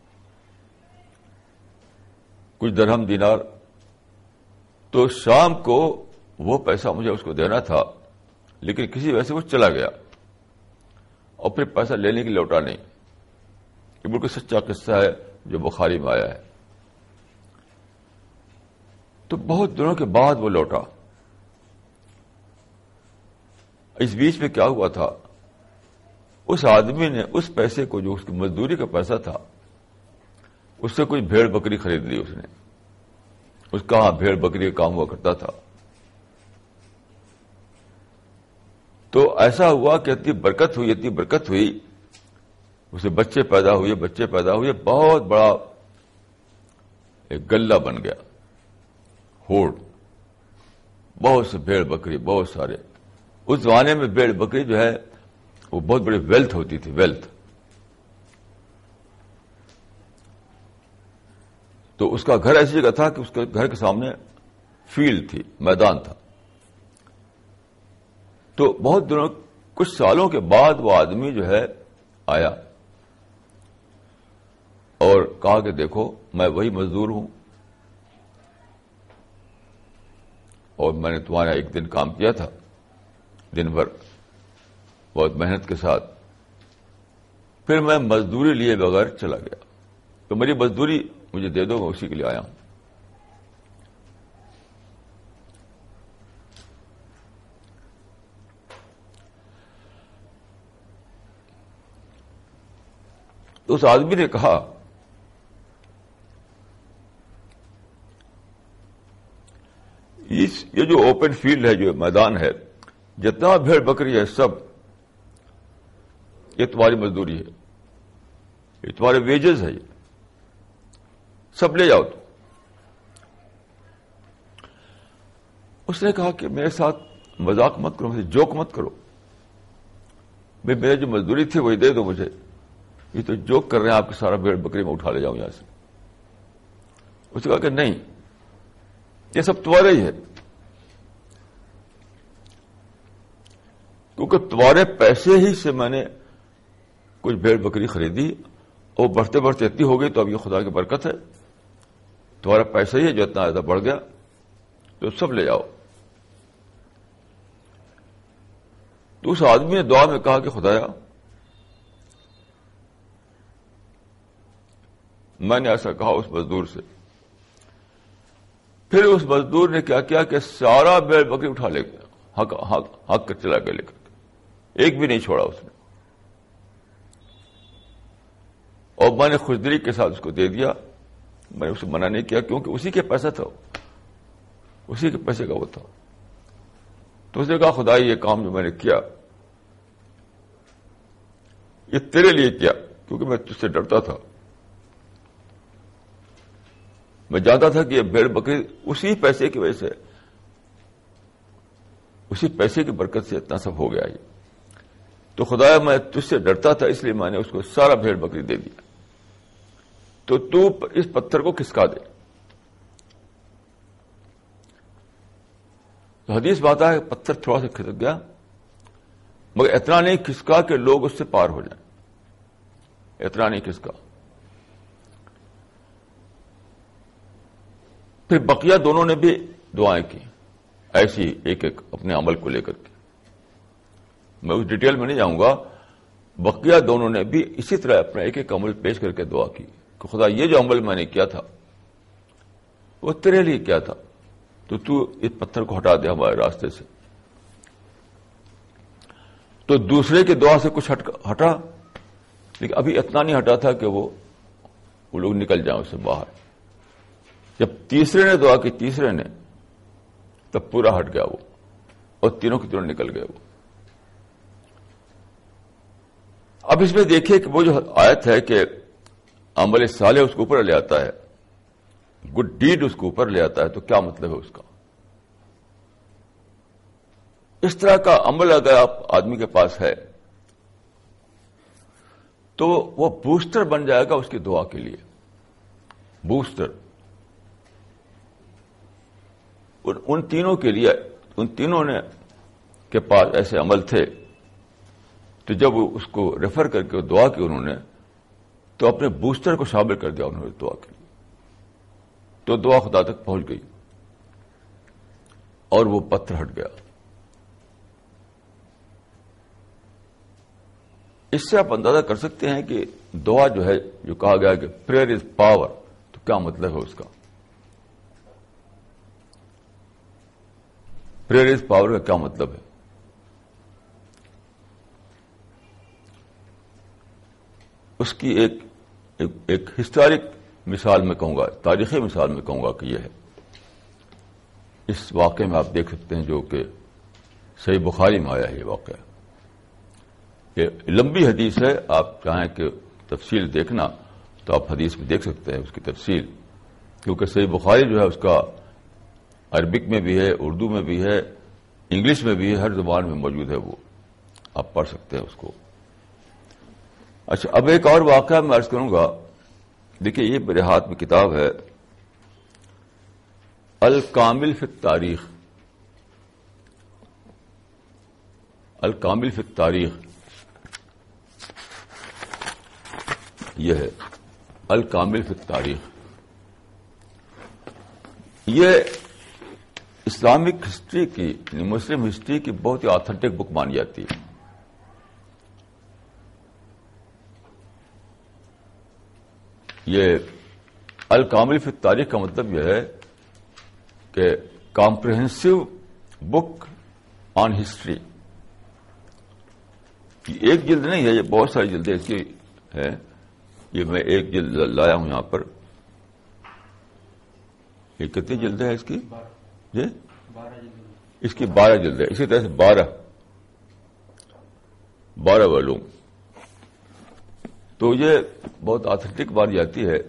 کچھ درہم دینار، تو شام کو وہ پیسہ مجھے اس کو دینا تھا، لیکن کسی وجہ سے وہ چلا گیا اور پھر پیسہ لینے کے لیے لوٹا نہیں۔ یہ بالکل سچا قصہ ہے جو بخاری میں آیا ہے۔ تو بہت دنوں کے بعد وہ لوٹا۔ اس بیچ میں کیا ہوا تھا، اس آدمی نے اس پیسے کو، جو اس کی مزدوری کا پیسہ تھا، اس سے کوئی بھیڑ بکری خرید لی اس نے۔ اس کا ہاں بھیڑ بکری کا کام ہوا کرتا تھا۔ تو ایسا ہوا کہ اتنی برکت ہوئی، اسے بچے پیدا ہوئے، بہت بڑا ایک گلہ بن گیا، ہوڑ، بہت سے بھیڑ بکری، بہت سارے۔ اس زمانے میں بھیڑ بکری جو ہے وہ بہت بڑی ویلتھ ہوتی تھی، ویلتھ۔ تو اس کا گھر ایسی جگہ تھا کہ اس کے گھر کے سامنے فیلڈ تھی، میدان تھا۔ تو بہت دنوں، کچھ سالوں کے بعد وہ آدمی جو ہے آیا اور کہا کہ دیکھو میں وہی مزدور ہوں، اور میں نے تمہارا ایک دن کام کیا تھا، دن بھر بہت محنت کے ساتھ، پھر میں مزدوری لیے بغیر چلا گیا، تو میری مزدوری مجھے دے دو، میں اسی کے لیے آیا ہوں۔ تو اس آدمی نے کہا یہ جو اوپن فیلڈ ہے، جو میدان ہے، جتنا بھیڑ بکری ہے، سب یہ تمہاری مزدوری ہے، یہ تمہارے ویجز ہے، یہ سب لے جاؤ۔ اس نے کہا کہ میرے ساتھ مذاق مت کرو، مجھے جوک مت کرو، میری جو مزدوری تھی وہی دے دو مجھے، یہ تو جوک کر رہے ہیں آپ کے، سارا بھیڑ بکری میں اٹھا لے جاؤں یہاں سے۔ اس نے کہا کہ نہیں، یہ سب تمہارے ہی ہے، کیونکہ تمہارے پیسے ہی سے میں نے کچھ بھیڑ بکری خریدی، اور بڑھتے بڑھتے اتنی ہو گئی، تو اب یہ خدا کی برکت ہے، تمہارا پیسہ ہی ہے جو اتنا زیادہ بڑھ گیا، تو سب لے جاؤ۔ تو اس آدمی نے دعا میں کہا کہ خدایا میں نے ایسا کہا اس مزدور سے۔ پھر اس مزدور نے کیا کیا کہ سارا بھیڑ بکری اٹھا لے گیا، ہک کر چلا گیا لے کر کے، ایک بھی نہیں چھوڑا اس نے، اور میں نے خوشدلی کے ساتھ اس کو دے دیا، میں نے اسے منع نہیں کیا، کیونکہ اسی کے پیسہ تھا، اسی کے پیسے کا وہ تھا۔ تو اس نے کہا خدا یہ کام جو میں نے کیا یہ تیرے لیے کیا، کیونکہ میں تجھ سے ڈرتا تھا، میں جانتا تھا کہ یہ بھیڑ بکری اسی پیسے کی وجہ سے، اسی پیسے کی برکت سے اتنا سب ہو گیا یہ، تو خدایا میں تجھ سے ڈرتا تھا، اس لیے میں نے اس کو سارا بھیڑ بکری دے دیا، تو اس پتھر کو کھسکا دے۔ تو حدیث بات ہے کہ پتھر تھوڑا سا کھسک گیا، مگر اتنا نہیں کھسکا کہ لوگ اس سے پار ہو جائیں، اتنا نہیں کھسکا۔ پھر بقیہ دونوں نے بھی دعائیں کی، ایسی ایک ایک اپنے عمل کو لے کر کے، میں اس ڈیٹیل میں نہیں جاؤں گا۔ بقیہ دونوں نے بھی اسی طرح اپنا ایک ایک عمل پیش کر کے دعا کی کہ خدا یہ جو عمل میں نے کیا تھا وہ تیرے لیے کیا تھا، تو اس پتھر کو ہٹا دے ہمارے راستے سے۔ تو دوسرے کی دعا سے کچھ ہٹا، لیکن ابھی اتنا نہیں ہٹا تھا کہ وہ لوگ نکل جائیں اس سے باہر. جب تیسرے نے دعا کی، تیسرے نے، تب پورا ہٹ گیا وہ، اور تینوں کی تینوں نکل گئے وہ. اب اس میں دیکھیے کہ وہ جو آیت ہے کہ عمل صالح اس کو اوپر لے آتا ہے، گڈ ڈیڈ اس کو اوپر لے آتا ہے، تو کیا مطلب ہے اس کا؟ اس طرح کا عمل اگر آدمی کے پاس ہے تو وہ بوسٹر بن جائے گا اس کی دعا کے لیے. بوسٹر ان تینوں کے لیے، ان تینوں نے کے پاس ایسے عمل تھے، تو جب اس کو ریفر کر کے دعا کی انہوں نے، تو اپنے بوسٹر کو شامل کر دیا انہوں نے دعا کے لیے، تو دعا خدا تک پہنچ گئی اور وہ پتھر ہٹ گیا. اس سے آپ اندازہ کر سکتے ہیں کہ دعا جو ہے، جو کہا گیا کہ پریئر از پاور، تو کیا مطلب ہے اس کا؟ پریئر از پاور کا کیا مطلب ہے؟ اس کی ایک ہسٹورک مثال میں کہوں گا، تاریخی مثال میں کہوں گا کہ یہ ہے. اس واقعے میں آپ دیکھ سکتے ہیں جو کہ صحیح بخاری میں آیا ہے یہ واقعہ. یہ لمبی حدیث ہے، آپ چاہیں کہ تفصیل دیکھنا تو آپ حدیث میں دیکھ سکتے ہیں اس کی تفصیل، کیونکہ صحیح بخاری جو ہے اس کا عربک میں بھی ہے، اردو میں بھی ہے، انگلش میں بھی ہے، ہر زبان میں موجود ہے، وہ آپ پڑھ سکتے ہیں اس کو. اچھا، اب ایک اور واقعہ میں عرض کروں گا. دیکھیے، یہ میرے ہاتھ میں کتاب ہے الکامل فی التاریخ. الکامل فی التاریخ یہ ہے، الکامل فی التاریخ. یہ اسلامک ہسٹری کی، یعنی مسلم ہسٹری کی بہت ہی آتھینٹک بک مانی جاتی ہے. یہ الکامل فی التاریخ کا مطلب یہ ہے کہ کمپریہنسو بک آن ہسٹری. ایک جلد نہیں ہے، یہ بہت ساری جلدیں اس کی ہیں. یہ میں ایک جلد لایا ہوں یہاں پر. یہ کتنی جلدیں ہیں اس کی؟ جی، اس کی 12 جلدیں. اسی طرح سے 12 والیوم. تو یہ بہت آتھینٹک مانی جاتی ہے.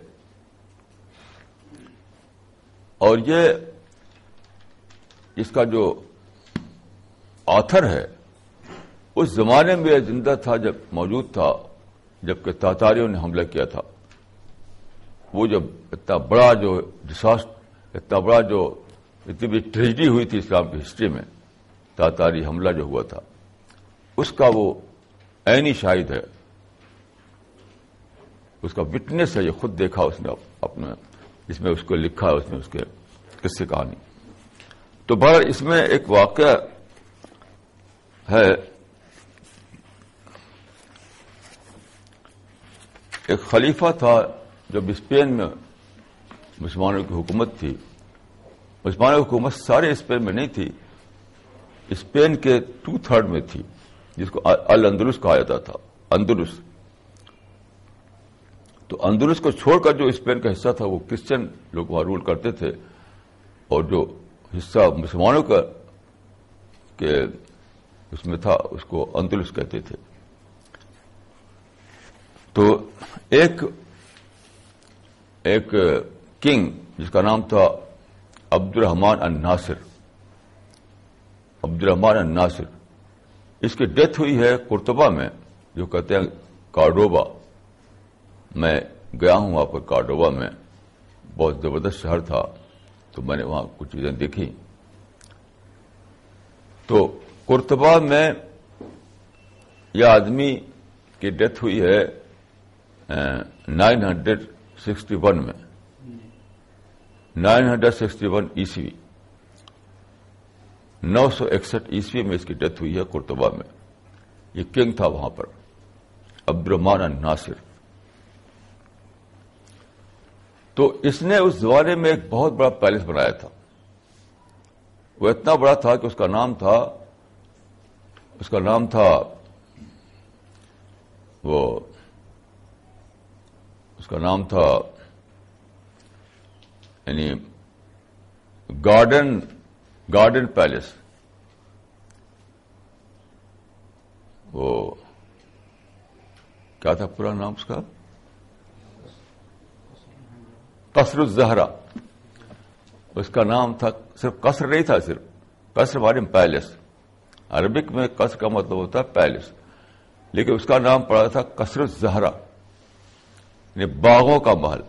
اور یہ اس کا جو آتھر ہے اس زمانے میں زندہ تھا، جب موجود تھا، جبکہ تاتاریوں نے حملہ کیا تھا. وہ جب اتنا بڑا جو ڈیزاسٹر، اتنا بڑا جو اتنی بڑی ٹریجڈی ہوئی تھی اسلام کی ہسٹری میں، تاتاری حملہ جو ہوا تھا، اس کا وہ عینی شاہد ہے، اس کا وٹنس ہے. یہ خود دیکھا اس نے اپنے، اس میں اس کو لکھا ہے، اس میں اس کے قصے کہانی. تو بہرحال اس میں ایک واقعہ ہے. ایک خلیفہ تھا جب اسپین میں مسلمانوں کی حکومت تھی. مسلمانوں کی حکومت سارے اسپین میں نہیں تھی، اسپین کے 2/3 میں تھی، جس کو الاندلس کہا جاتا تھا. اندلس. تو اندلس کو چھوڑ کر جو اسپین کا حصہ تھا وہ کرسچن لوگ وہاں رول کرتے تھے، اور جو حصہ مسلمانوں کا کہ اس میں تھا اس کو اندلس کہتے تھے. تو ایک کنگ جس کا نام تھا عبد الرحمن الناصر. عبد الرحمن الناصر، اس کی ڈیتھ ہوئی ہے قرطبہ میں، جو کہتے ہیں کارڈوبا. میں گیا ہوں وہاں پر کارڈوبا میں، بہت زبردست شہر تھا، تو میں نے وہاں کچھ چیزیں دیکھی. تو قرطبہ میں یہ آدمی کی ڈیتھ ہوئی ہے 961 میں، 961 عیسوی، 961 عیسوی میں اس کی ڈیتھ ہوئی ہے قرطبہ میں. یہ کنگ تھا وہاں پر، عبد الرحمن الناصر. تو اس نے اس زمانے میں ایک بہت بڑا پیلس بنایا تھا. وہ اتنا بڑا تھا کہ اس کا نام تھا وہ اس کا نام تھا یعنی گارڈن پیلس. وہ کیا تھا پورا نام اس کا؟ قصر الزہرا. اس کا نام تھا. صرف قصر نہیں تھا، صرف قصر معنی پیلس. عربک میں قصر کا مطلب ہوتا ہے پیلس، لیکن اس کا نام پڑا تھا قصر الزہرا، یعنی باغوں کا محل.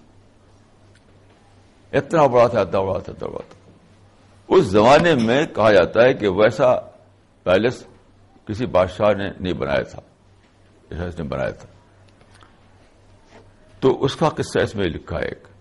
اتنا بڑا تھا، اتنا بڑا تھا، اتنا بڑا تھا. اس زمانے میں کہا جاتا ہے کہ ویسا پیلس کسی بادشاہ نے نہیں بنایا تھا جیسا اس نے بنایا تھا. تو اس کا قصہ اس میں لکھا ہے ایک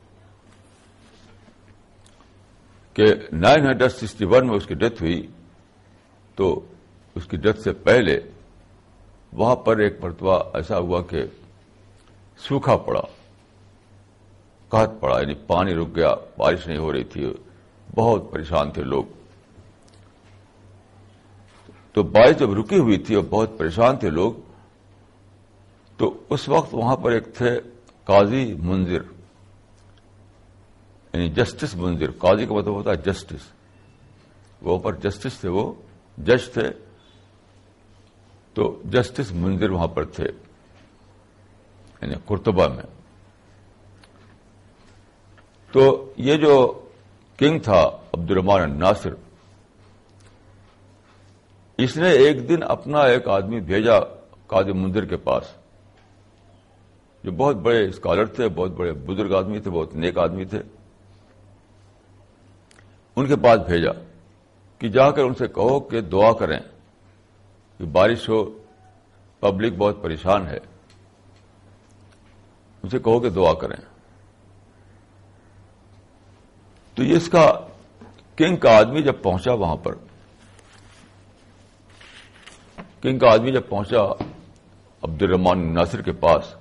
کہ 961 میں اس کی ڈیتھ ہوئی. تو اس کی ڈیتھ سے پہلے وہاں پر ایک مرتبہ ایسا ہوا کہ سوکھا پڑا، قحط پڑا، یعنی پانی رک گیا، بارش نہیں ہو رہی تھی، بہت پریشان تھے لوگ. تو بارش جب رکی ہوئی تھی اور بہت پریشان تھے لوگ، تو اس وقت وہاں پر ایک تھے قاضی منذر، یعنی جسٹس منذر. قاضی کا مطلب ہوتا ہے جسٹس. وہ پر جسٹس تھے، وہ جج تھے. تو جسٹس منذر وہاں پر تھے، یعنی قرطبہ میں. تو یہ جو کنگ تھا عبد الرحمن الناصر، اس نے ایک دن اپنا ایک آدمی بھیجا قاضی منذر کے پاس، جو بہت بڑے اسکالر تھے، بہت بڑے بزرگ آدمی تھے، بہت نیک آدمی تھے. ان کے پاس بھیجا کہ جا کر ان سے کہو کہ دعا کریں کہ بارش ہو، پبلک بہت پریشان ہے. ان سے کہو کہ دعا کریں. تو یہ اس کا کنگ کا آدمی جب پہنچا وہاں پر، کنگ کا آدمی جب پہنچا عبد الرحمن ناصر کے پاس،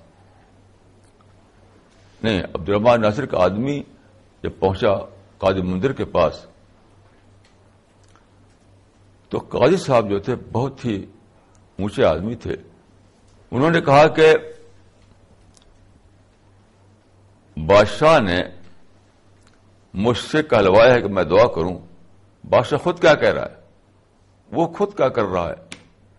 نہیں، عبد الرحمن ناصر کا آدمی جب پہنچا قاضی منذر کے پاس، تو قاضی صاحب جو تھے بہت ہی اونچے آدمی تھے. انہوں نے کہا کہ بادشاہ نے مجھ سے کہلوایا ہے کہ میں دعا کروں. بادشاہ خود کیا کہہ رہا ہے؟ وہ خود کیا کر رہا ہے؟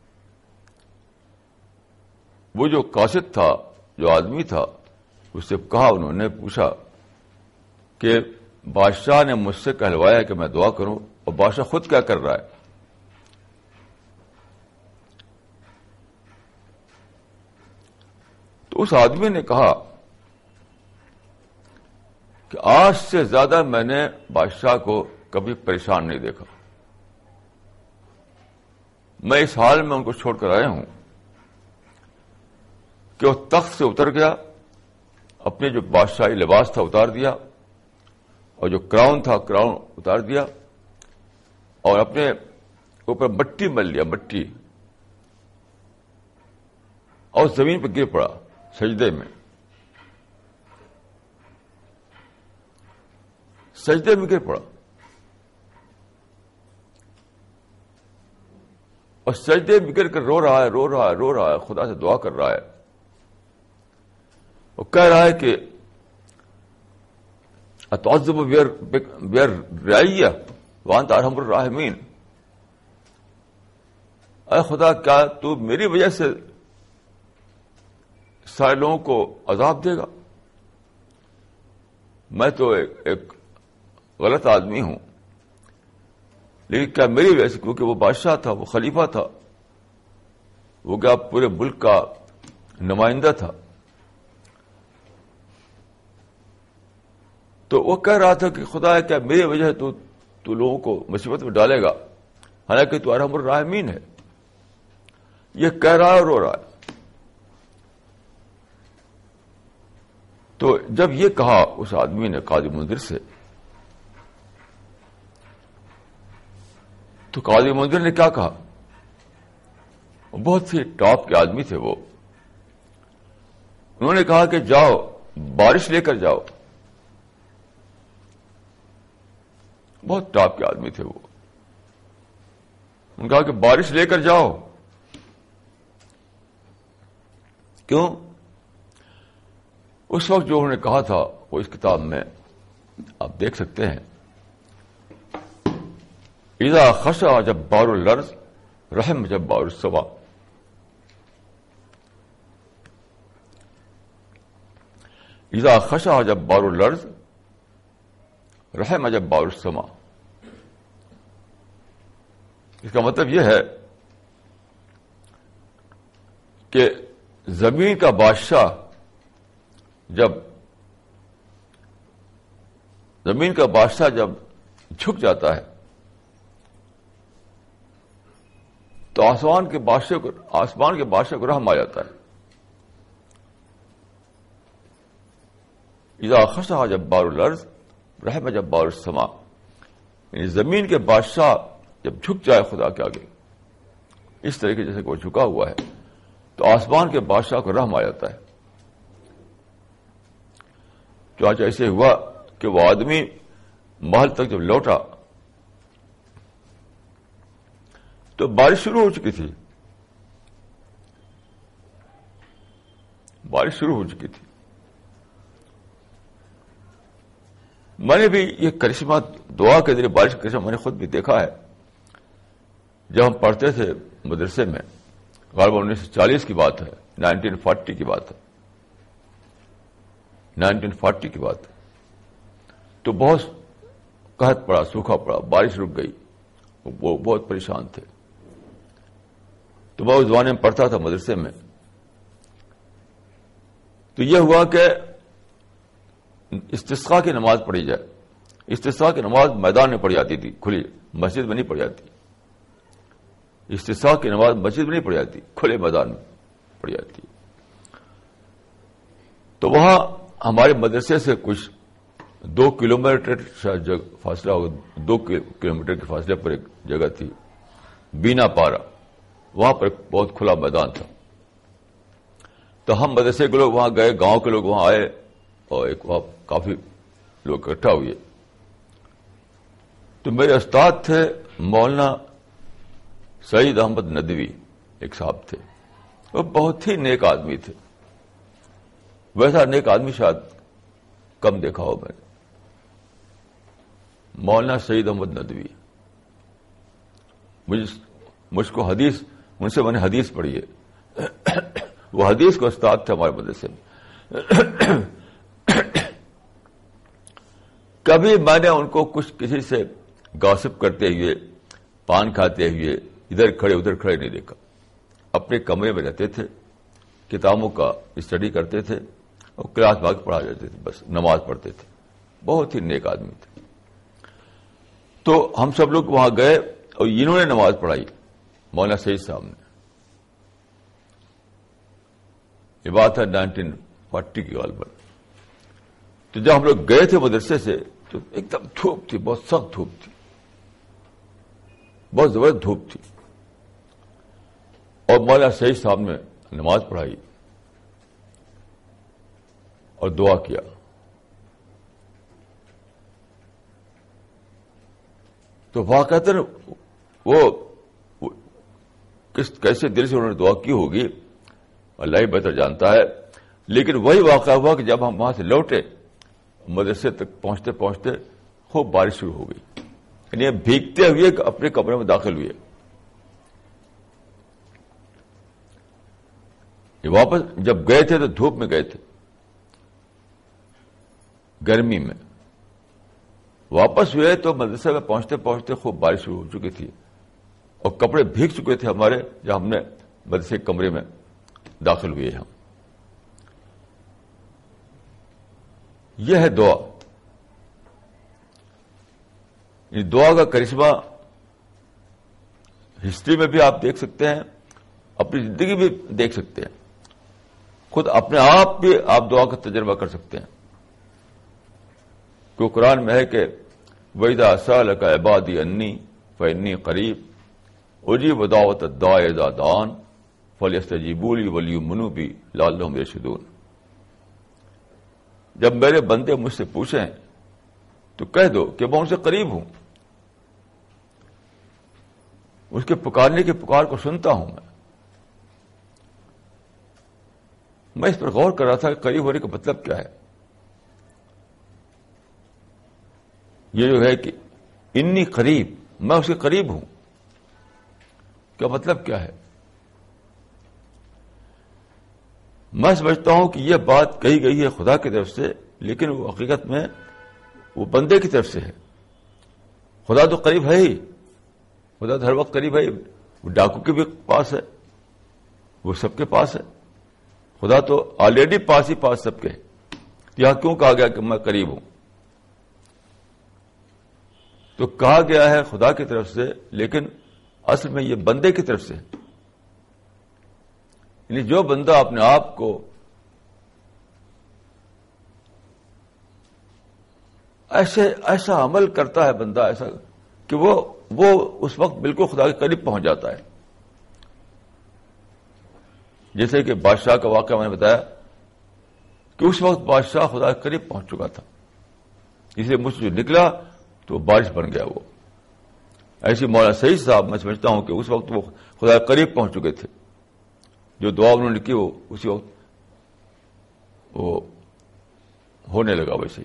وہ جو قاصد تھا، جو آدمی تھا، اس سے کہا، انہوں نے پوچھا کہ بادشاہ نے مجھ سے کہلوایا کہ میں دعا کروں، اور بادشاہ خود کیا کر رہا ہے؟ تو اس آدمی نے کہا کہ آج سے زیادہ میں نے بادشاہ کو کبھی پریشان نہیں دیکھا. میں اس حال میں ان کو چھوڑ کر آیا ہوں کہ وہ تخت سے اتر گیا، اپنے جو بادشاہی لباس تھا اتار دیا، اور جو کراؤن تھا کراؤن اتار دیا، اور اپنے اوپر مٹی مل لیا، مٹی، اور زمین پہ گر پڑا سجدے میں. سجدے میں گر پڑا، اور سجدے میں گر کر رو رہا ہے، رو رہا ہے، رو رہا ہے، خدا سے دعا کر رہا ہے. وہ کہہ رہا ہے کہ اتعذب بالرعیہ وانت ارحم الراحمین. اے خدا، کیا تو میری وجہ سے سارے لوگوں کو عذاب دے گا؟ میں تو ایک غلط آدمی ہوں، لیکن کیا میری وجہ سے، کیونکہ وہ بادشاہ تھا، وہ خلیفہ تھا، وہ کیا پورے ملک کا نمائندہ تھا. تو وہ کہہ رہا تھا کہ خدا ہے، کیا میری وجہ سے تو لوگوں کو مصیبت میں ڈالے گا، حالانکہ تو ارحم الراحمین ہے. یہ کہہ رہا ہے اور رو رہا ہے. تو جب یہ کہا اس آدمی نے قاضی منذر سے، تو قاضی منذر نے کیا کہا؟ بہت ہی ٹاپ کے آدمی تھے وہ. انہوں نے کہا کہ جاؤ بارش لے کر جاؤ. بہت ٹاپ کے آدمی تھے وہ. انہوں نے کہا کہ بارش لے کر جاؤ. کیوں؟ اس وقت جو انہوں نے کہا تھا وہ اس کتاب میں آپ دیکھ سکتے ہیں. اذا خشع جبار الارض رحم جبار السماء. اذا خشع جبار الارض رحم جبار السماء. اس کا مطلب یہ ہے کہ زمین کا بادشاہ جب جھک جاتا ہے تو آسمان کے بادشاہ کو رحم آ جاتا ہے. اذا خشع جبار الارض رحم جبار السماء. یعنی زمین کے بادشاہ جب جھک جائے خدا کے آگے اس طریقے جیسے کہ وہ جھکا ہوا ہے تو آسمان کے بادشاہ کو رحم آ جاتا ہے. چنانچہ ایسے ہوا کہ وہ آدمی محل تک جب لوٹا تو بارش شروع ہو چکی تھی. میں نے بھی یہ کرشمہ دعا کے ذریعے بارش کا کرشمہ میں نے خود بھی دیکھا ہے. جب ہم پڑھتے تھے مدرسے میں غالباً 1940 کی بات ہے, 1940 کی بات ہے, 1940 کی بات ہے, تو بہت قحط پڑا, سوکھا پڑا, بارش رک گئی, وہ بہت پریشان تھے. تو میں اس زمانے میں پڑھتا تھا مدرسے میں. تو یہ ہوا کہ استسقاء کی نماز پڑھی جائے. استسقاء کی نماز میدان میں پڑھی جاتی تھی, کھلی مسجد میں نہیں پڑھی جاتی. استسقاء کی نماز مسجد میں نہیں پڑھی جاتی, کھلے میدان میں پڑھی جاتی. تو وہاں ہمارے مدرسے سے کچھ 2 کلومیٹر شاید فاصلہ ہوگا, 2 کلومیٹر کے فاصلے پر ایک جگہ تھی بینا پارا. وہاں پر بہت کھلا میدان تھا. تو ہم مدرسے کے لوگ وہاں گئے, گاؤں کے لوگ وہاں آئے اور ایک وہاں کافی لوگ اکٹھا ہوئے. تو میرے استاد تھے مولانا سعید احمد ندوی, ایک صاحب تھے. وہ بہت ہی نیک آدمی تھے. ویسا نیک آدمی شاید کم دیکھا ہو میں نے. مولانا سعید احمد ندوی, مجھ کو حدیث, ان سے میں نے حدیث پڑھی ہے. وہ حدیث کو استاد تھے ہمارے مدرسے میں. کبھی میں نے ان کو کسی سے گاسپ کرتے ہوئے, پان کھاتے ہوئے, ادھر کھڑے ادھر کھڑے نہیں دیکھا. اپنے کمرے میں رہتے تھے, کتابوں کا اسٹڈی کرتے تھے اور کلاس بھاگ پڑھا جاتے تھے, بس نماز پڑھتے تھے. بہت ہی نیک آدمی تھے. تو ہم سب لوگ وہاں گئے اور انہوں نے نماز پڑھائی مولانا سعید صاحب نے. یہ بات ہے 1940 کی غالباً. تو جب ہم لوگ گئے تھے مدرسے سے تو ایک دم دھوپ تھی, بہت سخت دھوپ تھی, بہت زبردست دھوپ تھی. اور مولانا سعید صاحب نے نماز پڑھائی اور دعا کیا. تو واقعتاً وہ کیسے دل سے انہوں نے دعا کی ہوگی اللہ ہی بہتر جانتا ہے. لیکن وہی واقعہ ہوا کہ جب ہم وہاں سے لوٹے مدرسے تک پہنچتے پہنچتے خوب بارش شروع ہو گئی. یعنی بھیگتے ہوئے اپنے کمرے میں داخل ہوئے. واپس جب گئے تھے تو دھوپ میں گئے تھے, گرمی میں. واپس ہوئے تو مدرسے میں پہنچتے پہنچتے خوب بارش شروع ہو چکی تھی اور کپڑے بھیگ چکے تھے ہمارے جب ہم نے مدرسے کے کمرے میں داخل ہوئے. ہم یہ ہے دعا. یہ دعا کا کرشمہ ہسٹری میں بھی آپ دیکھ سکتے ہیں, اپنی زندگی بھی دیکھ سکتے ہیں, خود اپنے آپ بھی آپ دعا کا تجربہ کر سکتے ہیں. کہ قرآن میں ہے کہ وَإِذَا سَأَلَكَ عِبَادِي عَنِّي فَإِنِّي قَرِيبٌ أُجِيبُ دَعْوَةَ الدَّاعِ إِذَا دَعَانِ فَلْيَسْتَجِيبُوا لِي وَلْيُؤْمِنُوا بِي لَعَلَّهُمْ يَرْشُدُونَ. جب میرے بندے مجھ سے پوچھیں تو کہہ دو کہ میں ان سے قریب ہوں, اس کے پکارنے کی پکار کو سنتا ہوں میں. میں اس پر غور کر رہا تھا کہ قریب ہونے کا مطلب کیا ہے. یہ جو ہے کہ انی قریب، میں اس کے قریب ہوں، کیا مطلب کیا ہے؟ میں سمجھتا ہوں کہ یہ بات کہی گئی ہے خدا کی طرف سے، لیکن وہ حقیقت میں وہ بندے کی طرف سے ہے. خدا تو قریب ہے ہی، خدا تو ہر وقت قریب ہے. وہ ڈاکو کے بھی پاس ہے، وہ سب کے پاس ہے. خدا تو آلریڈی پاس ہی پاس سب کے. یہاں کیوں کہا گیا کہ میں قریب ہوں؟ تو کہا گیا ہے خدا کی طرف سے، لیکن اصل میں یہ بندے کی طرف سے ہے. یعنی جو بندہ اپنے آپ کو ایسا عمل کرتا ہے، بندہ ایسا کہ وہ اس وقت بالکل خدا کے قریب پہنچ جاتا ہے. جیسے کہ بادشاہ کا واقعہ میں نے بتایا کہ اس وقت بادشاہ خدا کے قریب پہنچ چکا تھا، اس لیے مجھ سے جو نکلا تو بارش بن گیا. وہ ایسی مولانا سعید صاحب میں سمجھتا ہوں کہ اس وقت وہ خدا کے قریب پہنچ چکے تھے. جو دعا انہوں نے کی وہ اسی وقت وہ ہونے لگا ویسے ہی.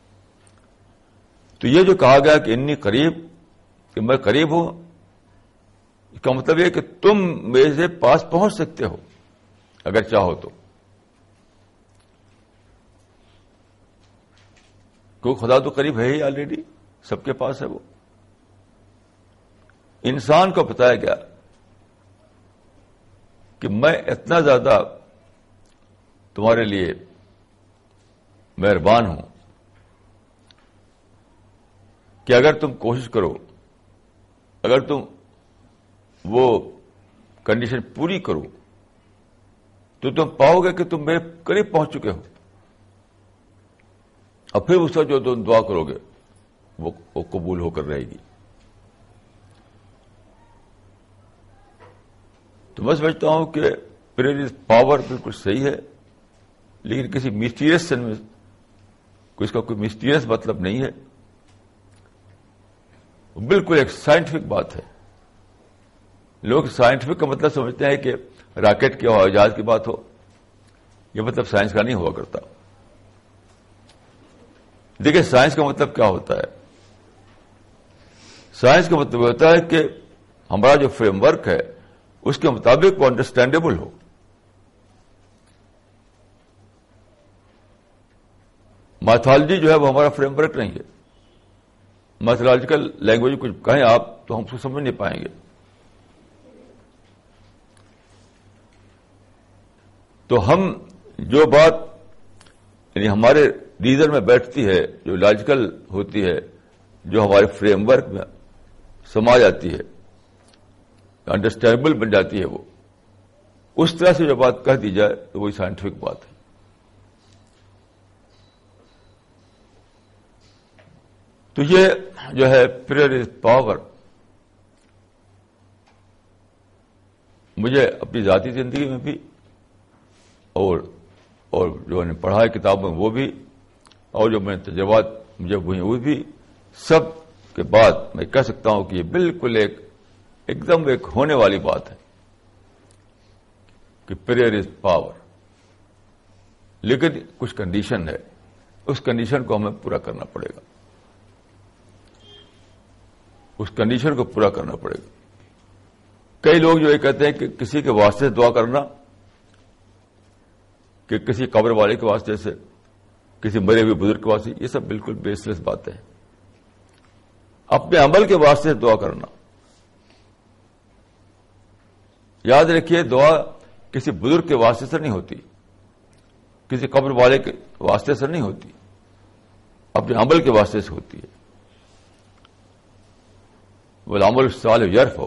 تو یہ جو کہا گیا کہ انی قریب، کہ میں قریب ہوں، اس کا مطلب یہ کہ تم میرے سے پاس پہنچ سکتے ہو اگر چاہو تو. کیونکہ خدا تو قریب ہے ہی، آلریڈی سب کے پاس ہے. وہ انسان کو بتایا گیا کہ میں اتنا زیادہ تمہارے لیے مہربان ہوں کہ اگر تم کوشش کرو، اگر تم وہ کنڈیشن پوری کرو تو تم پاؤ گے کہ تم میرے قریب پہنچ چکے ہو. اور پھر اس کا جو تم دعا کرو گے وہ قبول ہو کر رہے گی. تو میں سمجھتا ہوں کہ پریئر از پاور بالکل صحیح ہے، لیکن کسی مسٹیریس سین میں اس کا کوئی مسٹیریس مطلب نہیں ہے. بالکل ایک سائنٹیفک بات ہے. لوگ سائنٹیفک کا مطلب سمجھتے ہیں کہ راکٹ کی ہوائی جہاز کی بات ہو. یہ مطلب سائنس کا نہیں ہوا کرتا. دیکھیں سائنس کا مطلب کیا ہوتا ہے. سائنس کا مطلب ہوتا ہے کہ ہمارا جو فریم ورک ہے اس کے مطابق وہ انڈرسٹینڈیبل ہو. میتھالوجی جو ہے وہ ہمارا فریم ورک نہیں ہے. میتھولوجیکل لینگویج کچھ کہیں آپ تو ہم اس کو سمجھ نہیں پائیں گے. تو ہم جو بات یعنی ہمارے ریزن میں بیٹھتی ہے، جو لاجیکل ہوتی ہے، جو ہمارے فریم ورک میں سما جاتی ہے، انڈرسٹینڈیبل بن جاتی ہے، وہ اس طرح سے جو بات کہہ دی جائے تو وہی سائنٹیفک بات ہے. تو یہ جو ہے پریئر از پاور، مجھے اپنی ذاتی زندگی میں بھی اور جو میں نے پڑھا ہے کتابوں میں وہ بھی، اور جو میں نے تجربات مجھے ہوئے وہ بھی، سب کے بعد میں کہہ سکتا ہوں کہ یہ بالکل ایک دم ایک ہونے والی بات ہے کہ پریئر از پاور. لیکن کچھ کنڈیشن ہے، اس کنڈیشن کو ہمیں پورا کرنا پڑے گا. اس کنڈیشن کو پورا کرنا پڑے گا. کئی لوگ جو یہ کہتے ہیں کہ کسی کے واسطے سے دعا کرنا، کہ کسی قبر والے کے واسطے سے، کسی مرے ہوئے بزرگ کے واسطے، یہ سب بالکل بیس لیس باتیں ہیں. اپنے عمل کے واسطے سے دعا کرنا، یاد رکھیے دعا کسی بزرگ کے واسطے سے نہیں ہوتی، کسی قبر والے کے واسطے سے نہیں ہوتی، اپنے عمل کے واسطے سے ہوتی ہے. والعمل الصالح یرفع.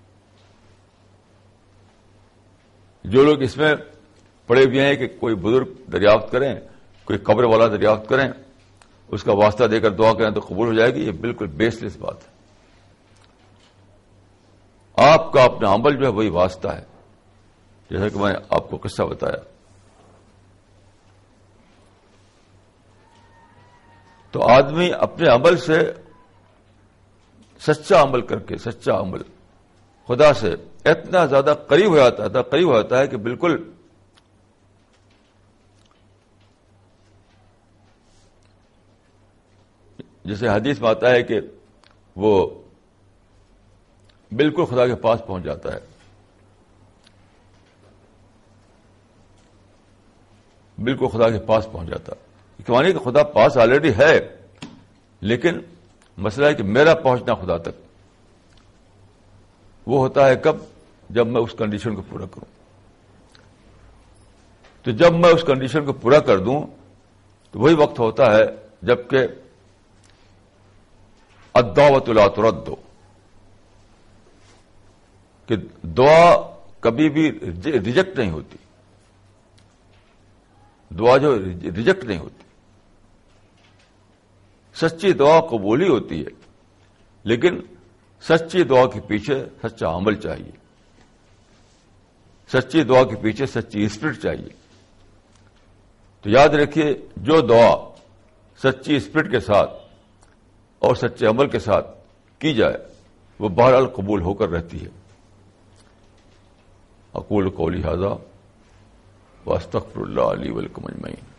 جو لوگ اس میں پڑے ہوئے ہیں کہ کوئی بزرگ دریافت کریں، کوئی قبر والا دریافت کریں، اس کا واسطہ دے کر دعا کریں تو قبول ہو جائے گی، یہ بالکل بیس لیس بات ہے. آپ کا اپنا عمل جو ہے وہی واسطہ ہے، جیسا کہ میں نے آپ کو قصہ بتایا. تو آدمی اپنے عمل سے، سچا عمل کر کے، سچا عمل خدا سے اتنا زیادہ قریب ہو جاتا ہے کہ بالکل جیسے حدیث میں آتا ہے کہ وہ بالکل خدا کے پاس پہنچ جاتا ہے، بالکل خدا کے پاس پہنچ جاتا ہے، معنی کہ خدا پاس آلریڈی ہے، لیکن مسئلہ ہے کہ میرا پہنچنا خدا تک وہ ہوتا ہے کب؟ جب میں اس کنڈیشن کو پورا کروں. تو جب میں اس کنڈیشن کو پورا کر دوں تو وہی وقت ہوتا ہے جبکہ الدعوۃ لا ترد، کہ دعا کبھی بھی ریجیکٹ نہیں ہوتی، دعا جو ریجیکٹ نہیں ہوتی. سچی دعا قبولی ہوتی ہے، لیکن سچی دعا کے پیچھے سچا عمل چاہیے، سچی دعا کے پیچھے سچی اسپرٹ چاہیے. تو یاد رکھیے، جو دعا سچی اسپرٹ کے ساتھ اور سچے عمل کے ساتھ کی جائے وہ بہرحال قبول ہو کر رہتی ہے. اقول قولی ھذا واستغفر اللہ لی ولکم اجمعین.